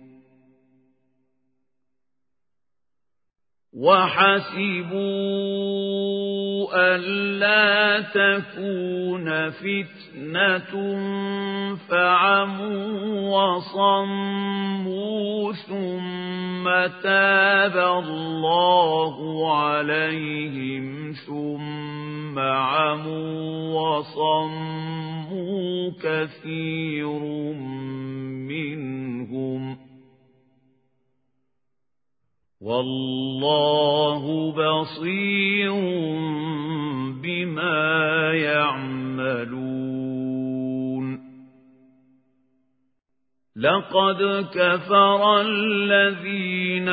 وحسبوا ألا تكون فتنة فعموا وصموا ثم تاب الله عليهم ثم عموا وصموا كثير منهم والله بصير بما يعملون لقد كفر الذين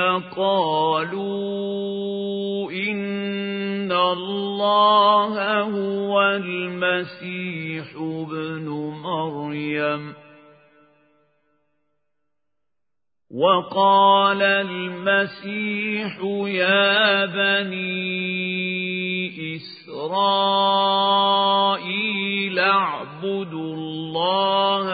قالوا إن الله هو المسيح ابن مريم وقال المسيح يا بني إسرائيل اعبدوا الله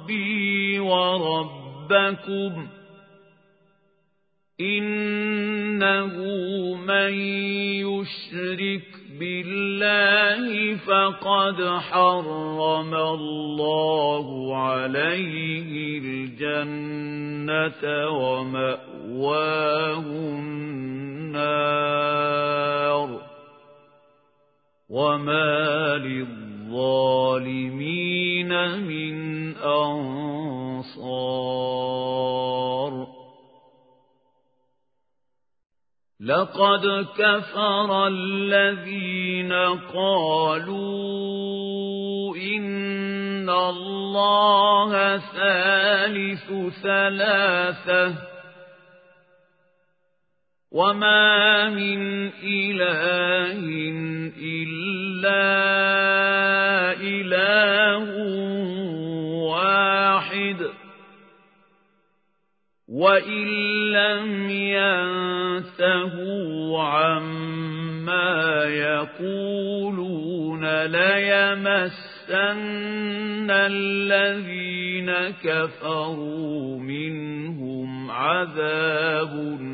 ربي وربكم إن إنه من يشرك بالله فقد حرم الله عليه الجنة ومأواه النار وما للظالمين من أنصار لقد كفر الذين قالوا إن الله ثالث ثلاثة وما من إله إلا إله واحد وإن لم ينتهوا عما يقولون ليمسن الذين كفروا منهم عذاب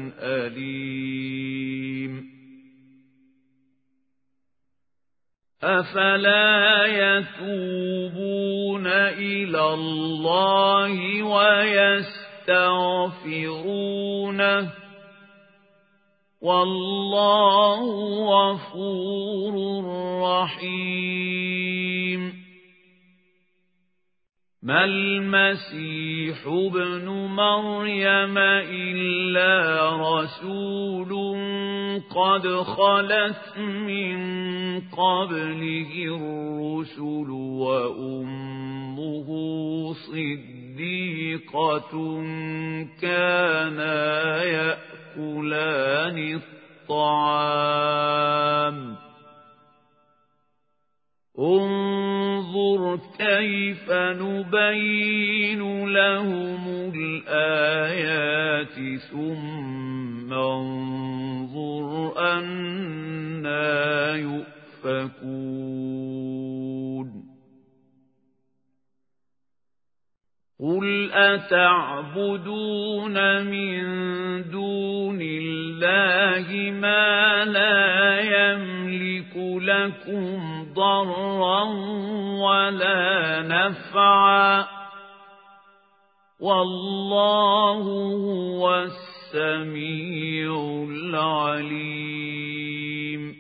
أليم أفلا يتوبون إلى الله ويستغفرونه والله غفور رحيم ما المسيح ابن مريم إلا رسول قد خلت من قبله الرسل وأمه صديقة كانا يأكلان الطعام انظر كيف نبين لهم الآيات ثم انظر أنى يؤفكون قل أتعبدون من دون الله ما لا يملك لكم ضرا ولا نفعا والله هو السميع العليم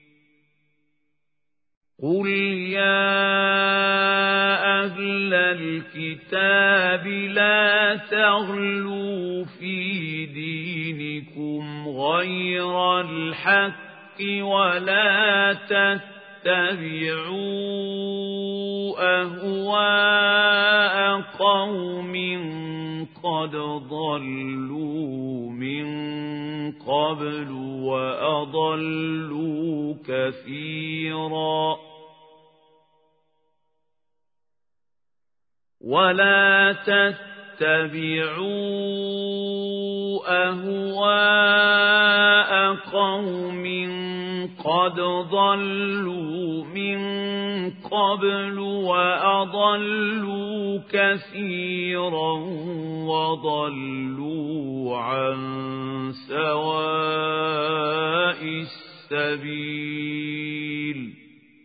قل يا أهل الكتاب لا تغلوا في دينكم غير الحق ولا تتبعوا أهواء قوم قد ضلوا من قبل وأضلوا كثيرا ولا تتبعوا أهواء قوم قد ضلوا من قبل وأضلوا كثيرا وضلوا عن سواء السبيل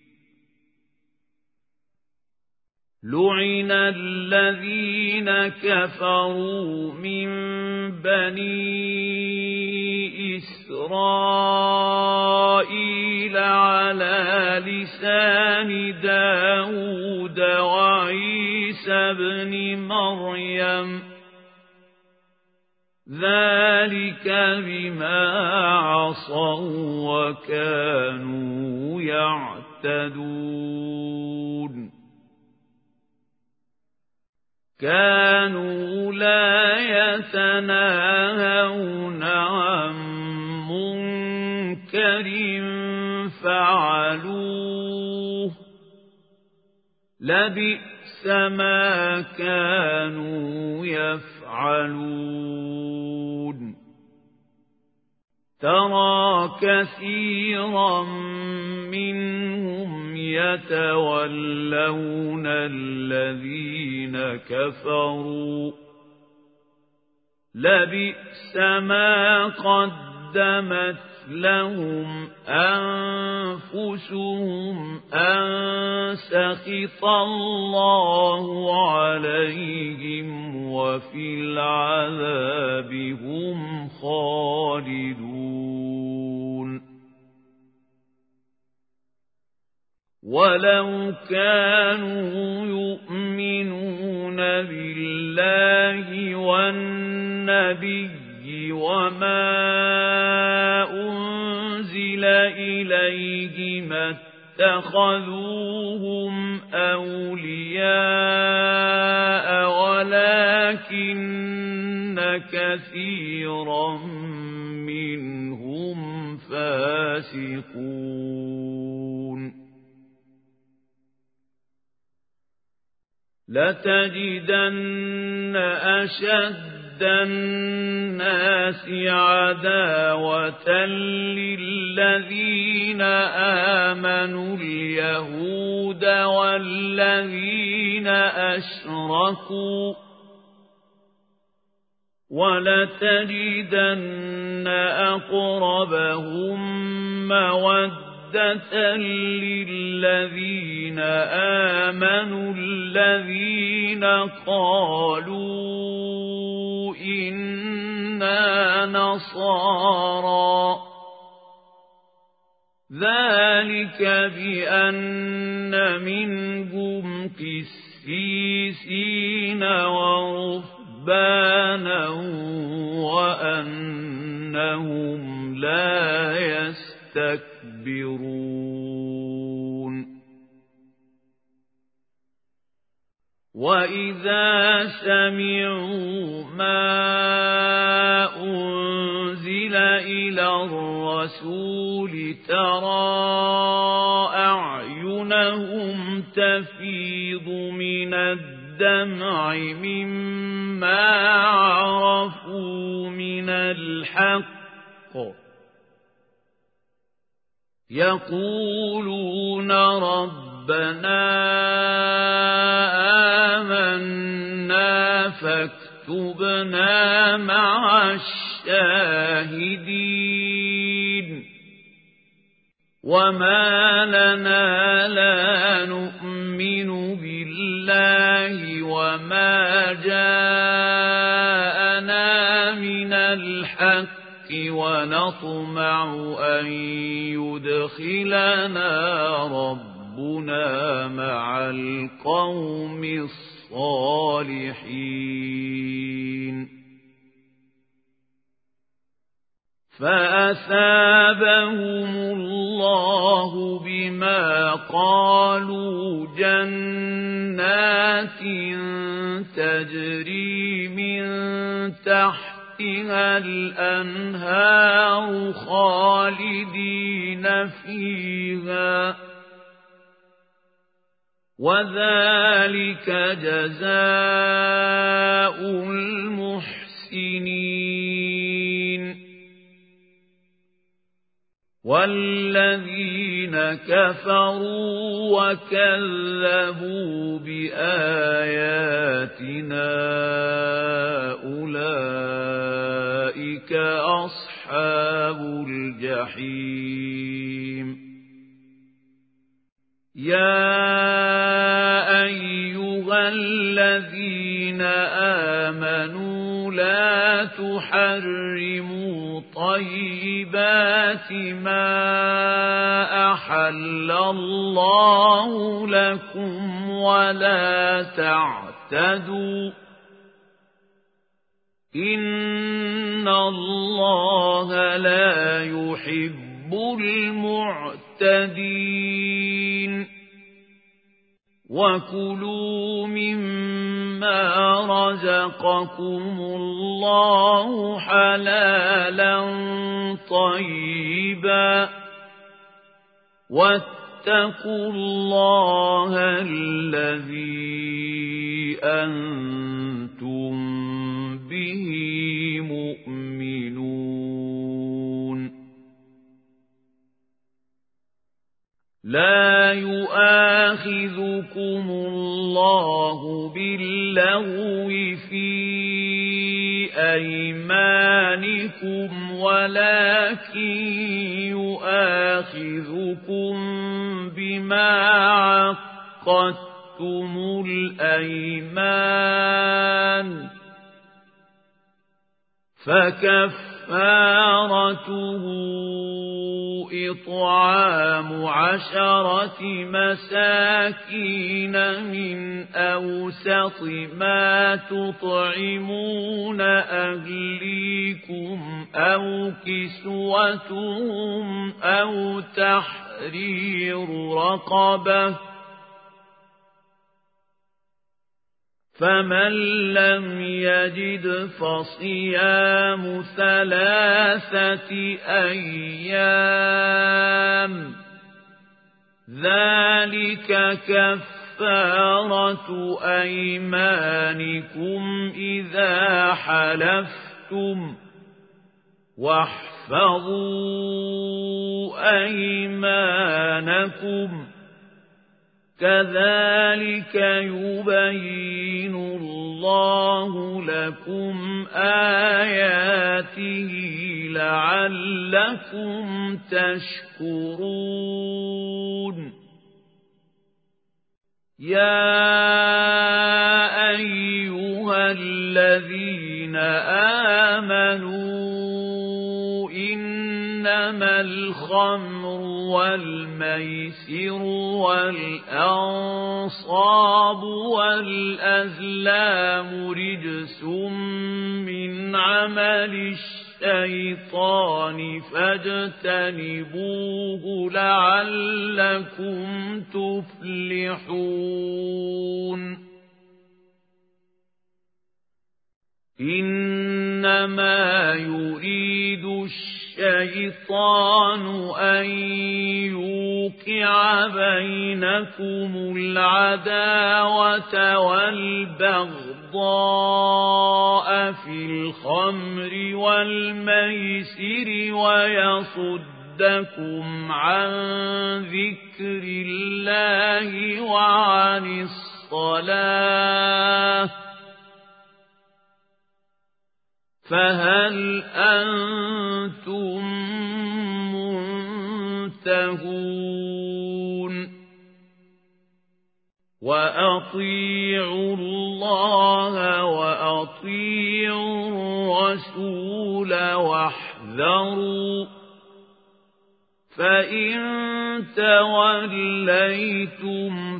لعن الذين كفروا من بني إسرائيل على لسان داود وعيسى بن مريم ذلك بما عصوا وكانوا يعتدون كانوا لا يتناهون عن منكر فعلوه لبئس ما كانوا يفعلون ترى كثيرا منهم يتولون الذين كفروا لبئس ما قدمت قدمت لهم أنفسهم أن سخط الله عليهم وفي العذاب هم خالدون ولو كانوا يؤمنون بالله والنبي وما أنزل إليه ما اتخذوهم أولياء ولكن كثيرا منهم فاسقون لتجدن أشد الناس عداوة للذين آمنوا اليهود والذين أشركوا ولتجدن أقربهم مودة للذين آمنوا الذين قالوا إنا نصارى ذلك بأن منهم قسيسين ورهبانا وأنهم لا يستكبرون وإذا سمعوا ما أنزل إلى الرسول ترى أعينهم تفيض من الدمع مما عرفوا من الحق يقولون ربنا آمنا فاكتبنا مع الشاهدين وما لنا لا نؤمن بالله وما جاءنا من الحق ونطمع أن يدخلنا ربنا مع القوم الصالحين فأثابهم الله بما قالوا جنات تجري من تحت الأنهار خالدين فيها وذلك جزاء المحسنين والذين كفروا وكذبوا بآياتنا أولئك أصحاب الجحيم يا أيها الذين آمنوا لا تحرموا طيبات ما أحل الله لكم ولا تعتدوا إن الله لا يحب المعتدين وكلوا مما رزقكم الله حلالا طيبا واتقوا الله الذي أنتم به مؤمنون لا يؤاخذكم الله باللغو في بأيمانكم ولكن يؤاخذكم بما عقدتم الأيمان فكفارته إطعام عشرة مساكين من أوسط ما تطعمون أهليكم أو كسوتهم أو تحرير رقبة فمن لم يجد فصيام ثلاثة أيام ذلك كفارة أيمانكم إذا حلفتم واحفظوا أيمانكم كذلك يبين الله لكم آياته لعلكم تشكرون يا أيها الذين آمنوا إنما الخمر والميسر والأنصاب والأزلام رجس من عمل الشيطان فاجتنبوه لعلكم تفلحون إنما يريد الشيطان أن يوقع بينكم العداوة والبغضاء في الخمر والميسر ويصدكم عن ذكر الله وعن الصلاة فهل أنتم منتهون وأطيعوا الله وأطيعوا الرسول واحذروا فإن توليتم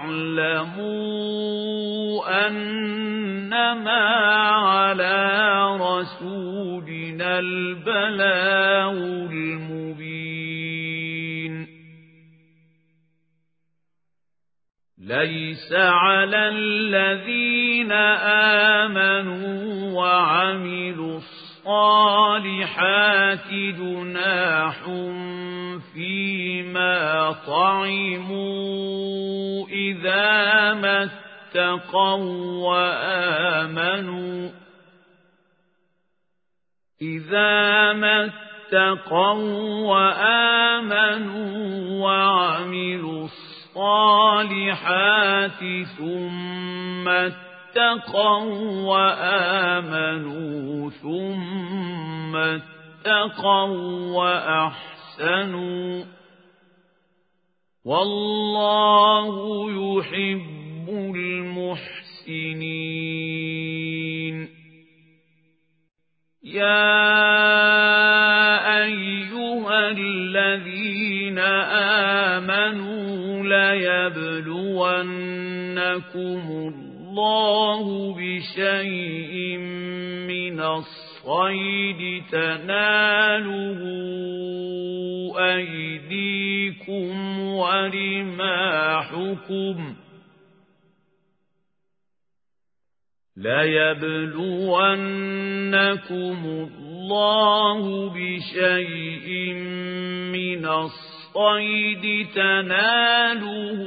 فاعلموا أنما على رسولنا البلاغ المبين ليس على الذين آمنوا وعملوا الصالحات جناح فيما طعموا إذا ما اتقوا وآمنوا إذا ما اتقوا وآمنوا وعملوا الصالحات ثم اتقوا وآمنوا ثم اتقوا وأحسنوا والله يحب المحسنين يا أيها الذين آمنوا ليبلونكم الله بشيء من الصيد تناله أيديكم ورماحكم ليبلونكم الله بشيء من الصيد تناله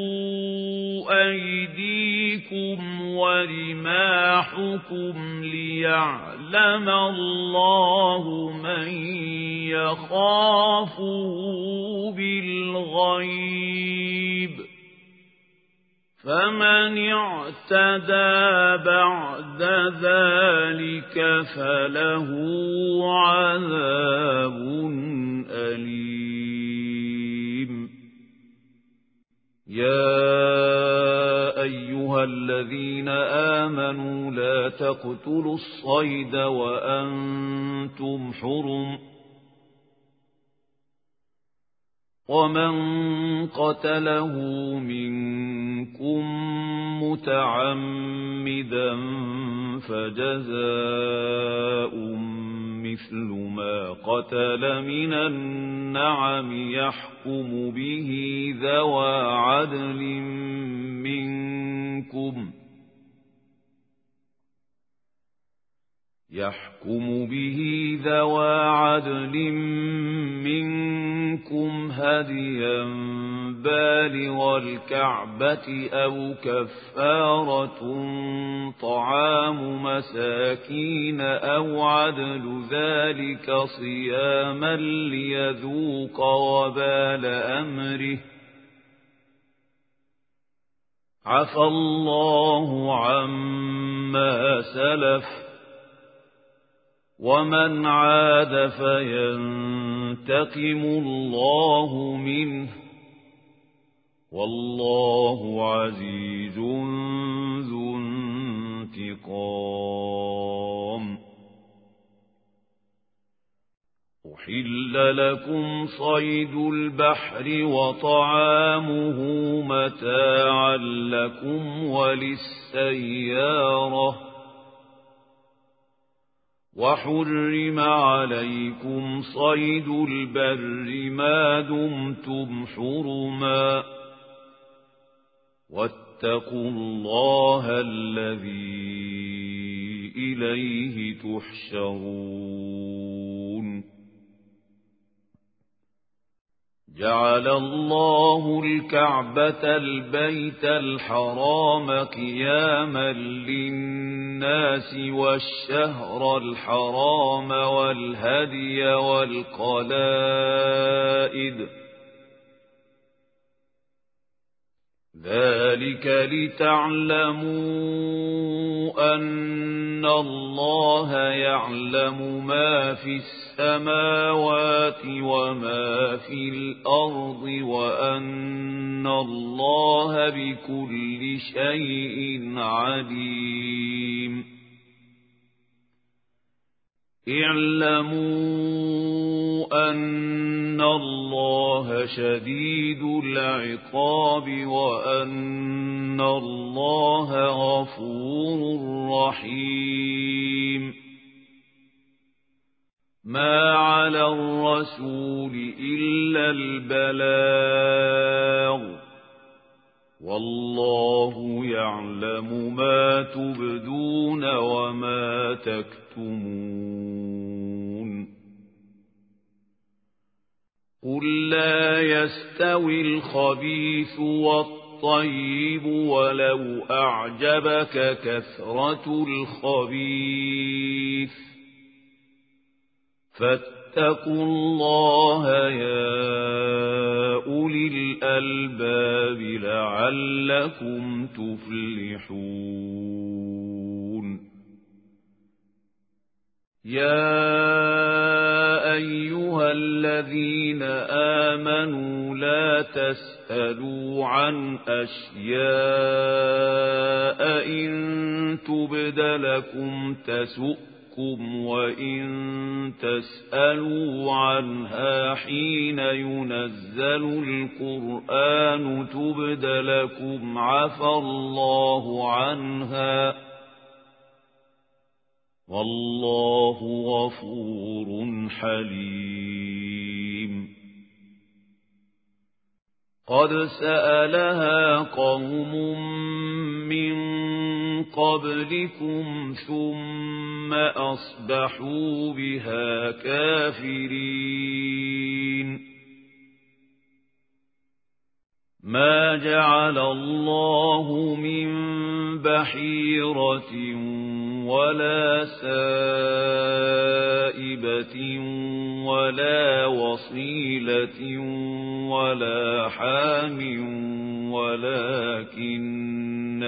أيديكم ورماحكم ليعلم الله من يخافه بالغيب فمن اعتدى بعد ذلك فله عذاب أليم. يا أيها الذين آمنوا لا تقتلوا الصيد وأنتم حرم، ومن قتله منكم متعمدا فجزاء مثل ما قتل من النعم يحكم به ذوى عدل منكم يحكم به ذوى عدل منكم هديا بالغ الكعبة أو كفارة طعام مساكين أو عدل ذلك صياما ليذوق وبال أمره. عفى الله عما سلف، ومن عاد فينتقم الله منه، والله عزيز ذو انتقام. أحل لكم صيد البحر وطعامه متاعا لكم وللسيارة، وحرم عليكم صيد البر ما دمتم حرما، واتقوا الله الذي إليه تحشرون. جعل الله الكعبة البيت الحرام قياما للناس والشهر الحرام والهدي والقلائد، ذلك لتعلموا أن الله يعلم ما في السماوات وما في الأرض، وأن الله بكل شيء عليم. اعلموا أن الله شديد العقاب، وأن الله غفور رحيم. ما على الرسول إلا البلاغ، والله يعلم ما تبدون وما تكتمون. قل لا يستوي الخبيث والطيب ولو أعجبك كثرة الخبيث، فاتقوا الله يا أولي الألباب لعلكم تفلحون. يا أيها الذين آمنوا لا تسألوا عن أشياء إن تبد لكم تسؤكم، وإن تسألوا عنها حين ينزل القرآن تبد لكم عفى الله عنها، والله غفور حليم. قد سألها قوم من قبلكم ثم أصبحوا بها كافرين. ما جعل الله من بحيرة ولا سائبة ولا وصيلة ولا حام ولكن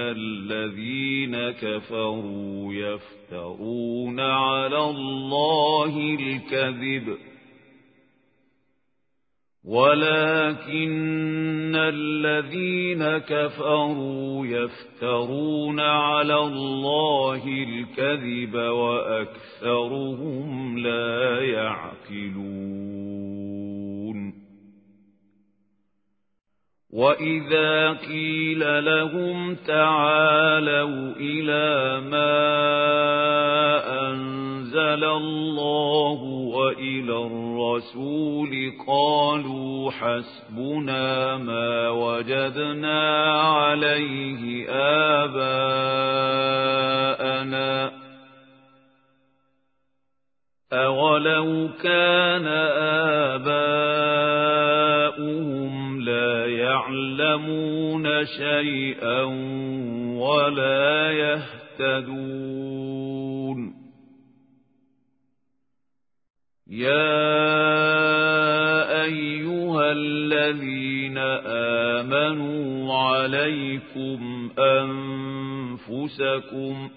الذين كفروا يفترون على الله الكذب ولكن الذين كفروا يفترون على الله الكذب وأكثرهم لا يعقلون وإذا قيل لهم تعالوا إلى ما أنزل الله وإلى الرسول قالوا حسبنا ما وجدنا عليه آباءنا أولو كان آباؤهم لا يعلمون شيئا ولا يهتدون يا أيها الذين آمنوا عليكم أنفسكم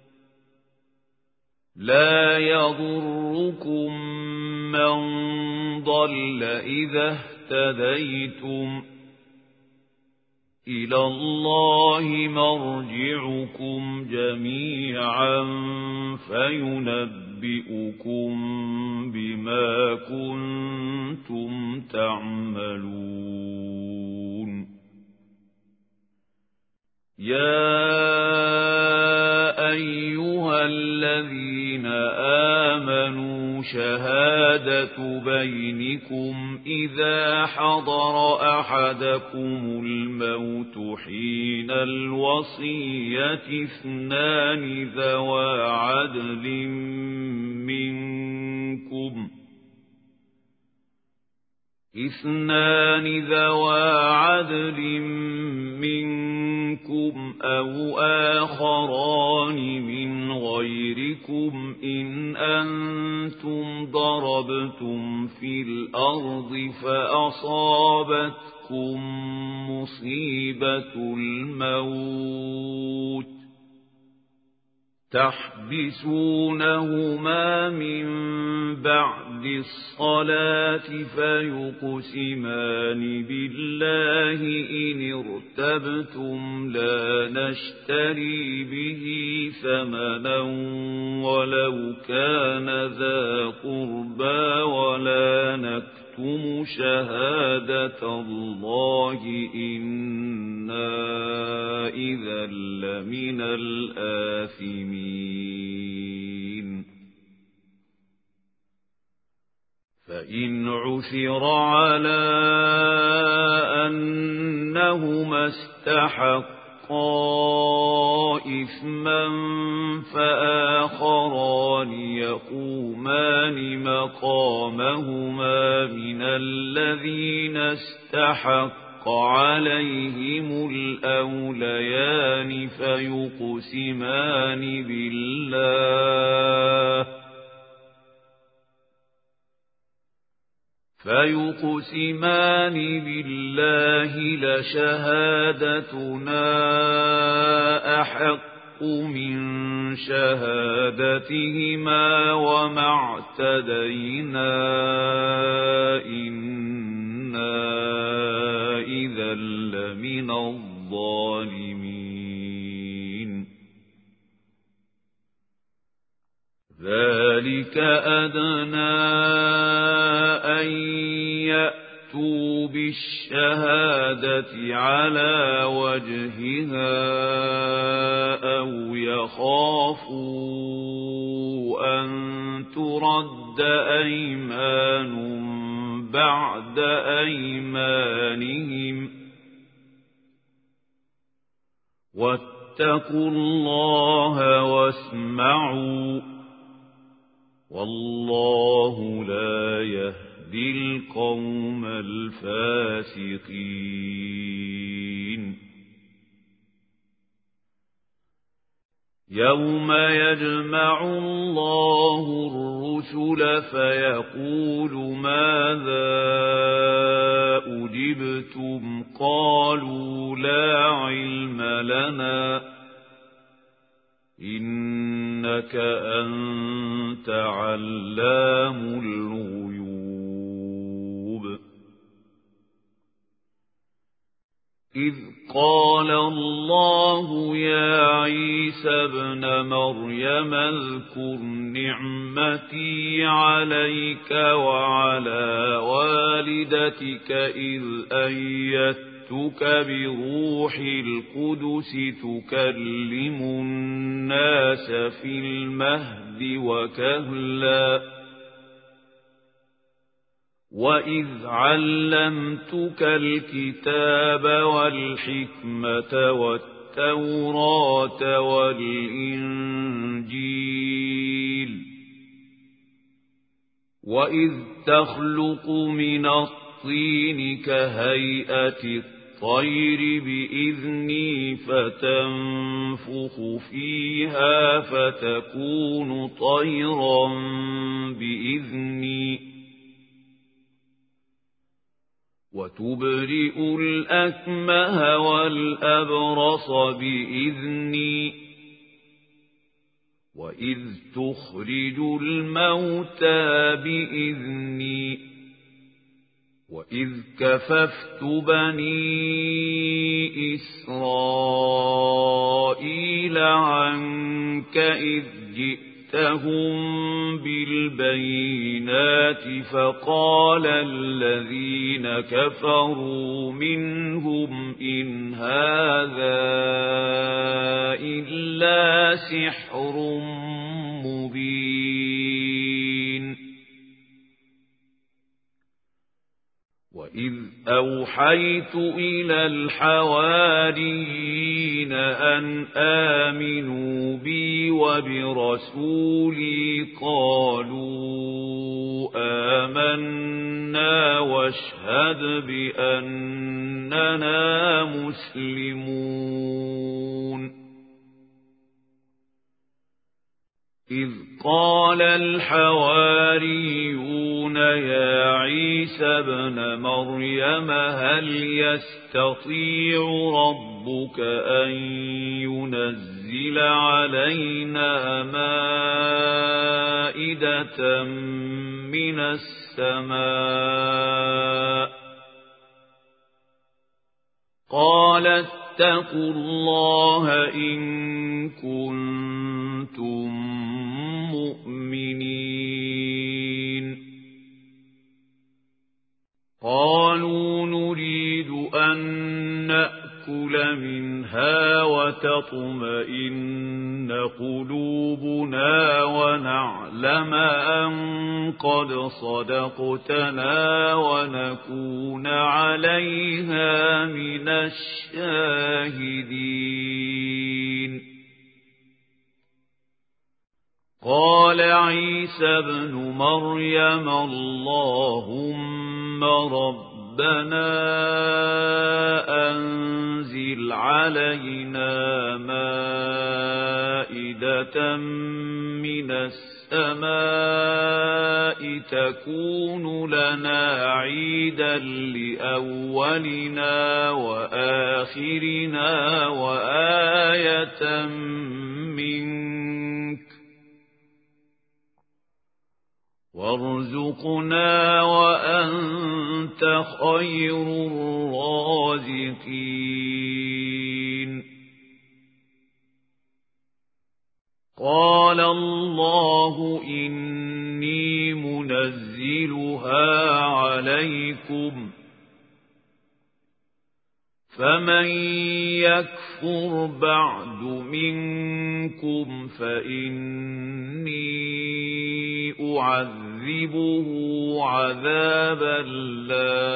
لا يضركم من ضل إذا اهتديتم إلى الله مرجعكم جميعا فينبئكم بما كنتم تعملون يا أيها الذين آمنوا شهادة بينكم إذا حضر أحدكم الموت حين الوصية اثنان ذوى عدل منكم اثنان ذوى عدل منكم أو آخران من غيركم إن أنتم ضربتم في الأرض فأصابتكم مصيبة الموت تحبسونهما من بعد الصلاة فيقسمان بالله إن ارتبتم لا نشتري به ثمنا ولو كان ذا قربى ولا نكتم شهادة الله إنا إذا لمن الآثمين فإن عثر على أنهما استحقا إثما فآخران يقومان مقامهما من الذين استحق عليهم الأوليان فيقسمان بالله فيقسمان بالله لشهادتنا أحق من شهادتهما وما اعتدينا إنا إذا لمن الظالمين ذلك أدنى أن يأتوا بالشهادة على وجهها أو يخافوا أن ترد أيمان بعد أيمانهم واتقوا الله واسمعوا والله لا يهدي القوم الفاسقين يوم يجمع الله الرسل فيقول ماذا أجبتم قالوا لا علم لنا إنك أنت علام الغيوب إذ قال الله يا عيسى ابن مريم اذكر نعمتي عليك وعلى والدتك إذ أيدتك بروح القدس تكلم الناس في المهد وكهلا وإذ علمتك الكتاب والحكمة والتوراة والإنجيل وإذ تخلق من الطين كهيئة الطير بإذني فتنفخ فيها فتكون طيرا بإذني وتبرئ الأكمه والأبرص بإذني وإذ تخرج الموتى بإذني وإذ كففت بني إسرائيل عنك إذ جئت جئتهم بالبينات فقال الذين كفروا منهم إن هذا إلا سحر مبين وإذ أوحيت إلى الحواريين أن آمنوا بي وبرسولي قالوا آمنا واشهد بأننا مسلمون إذ قال الحواريون يا عيسى ابن مريم هل يستطيع ربك أن ينزل علينا مائدة من السماء قال اتقوا الله إن كنتم مؤمنين قالوا نريد أن نأكل منها وتطمئن قلوبنا ونعلم أن قد صدقتنا ونكون عليها من الشاهدين قال عيسى ابن مريم اللهم ربنا أنزل علينا مائدة من السماء تكون لنا عيدا لأولنا وآخرنا وآية منك وارزقنا وأنت خير الرازقين قال الله إني منزلها عليكم فمن يكفر بعد منكم فإني أعذبه عذابا لا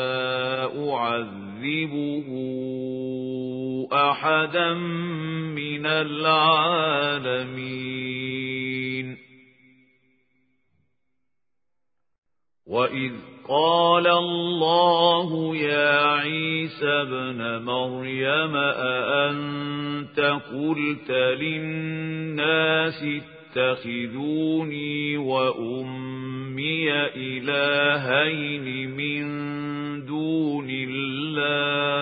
أعذبه أحدا من العالمين وإذ قال الله يا عيسى ابن مريم أأنت قلت للناس اتخذوني وأمي إلهين من دون الله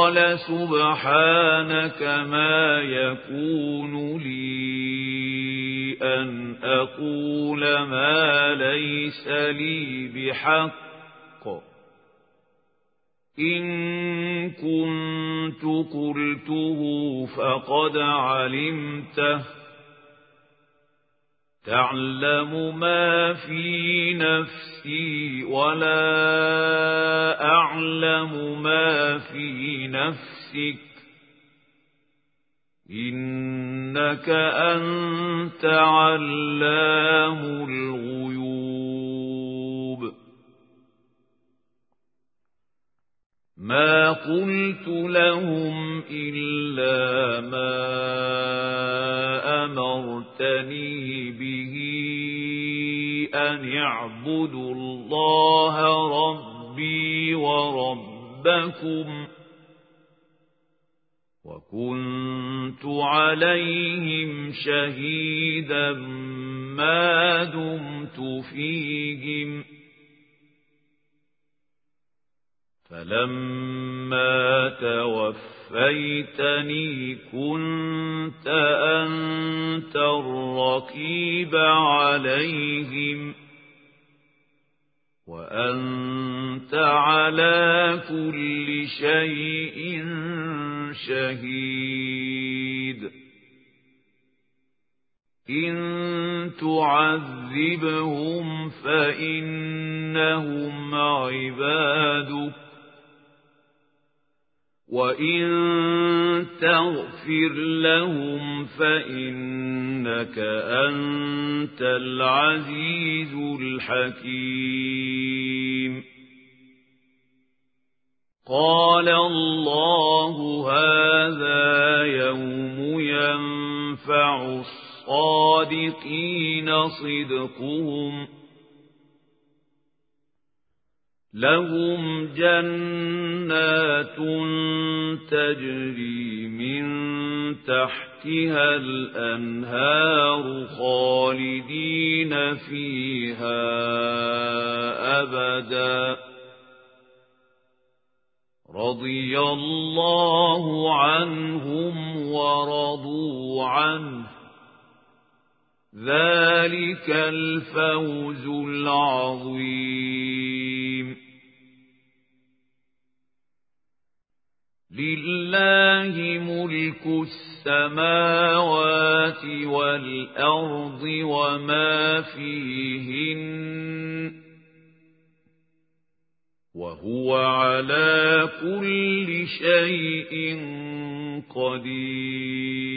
قال سبحانك ما يكون لي أن أقول ما ليس لي بحق إن كنت قلته فقد علمته تعلم ما في نفسي ولا أعلم ما في نفسك إنك أنت علام الغيوب ما قلت لهم إلا ما أمرتني به أن اعبدوا الله ربي وربكم وكنت عليهم شهيدا ما دمت فيهم فلما توفيتني كنت أنت الرقيب عليهم وأنت على كل شيء شهيد إن تعذبهم فإنهم عبادك وإن تغفر لهم فإنك أنت العزيز الحكيم قال الله هذا يوم ينفع الصادقين صدقهم لهم جنات تجري من تحتها الأنهار خالدين فيها أبدا رضي الله عنهم ورضوا عنه ذلك الفوز العظيم لله ملك السماوات والأرض وما فيهن وهو على كل شيء قدير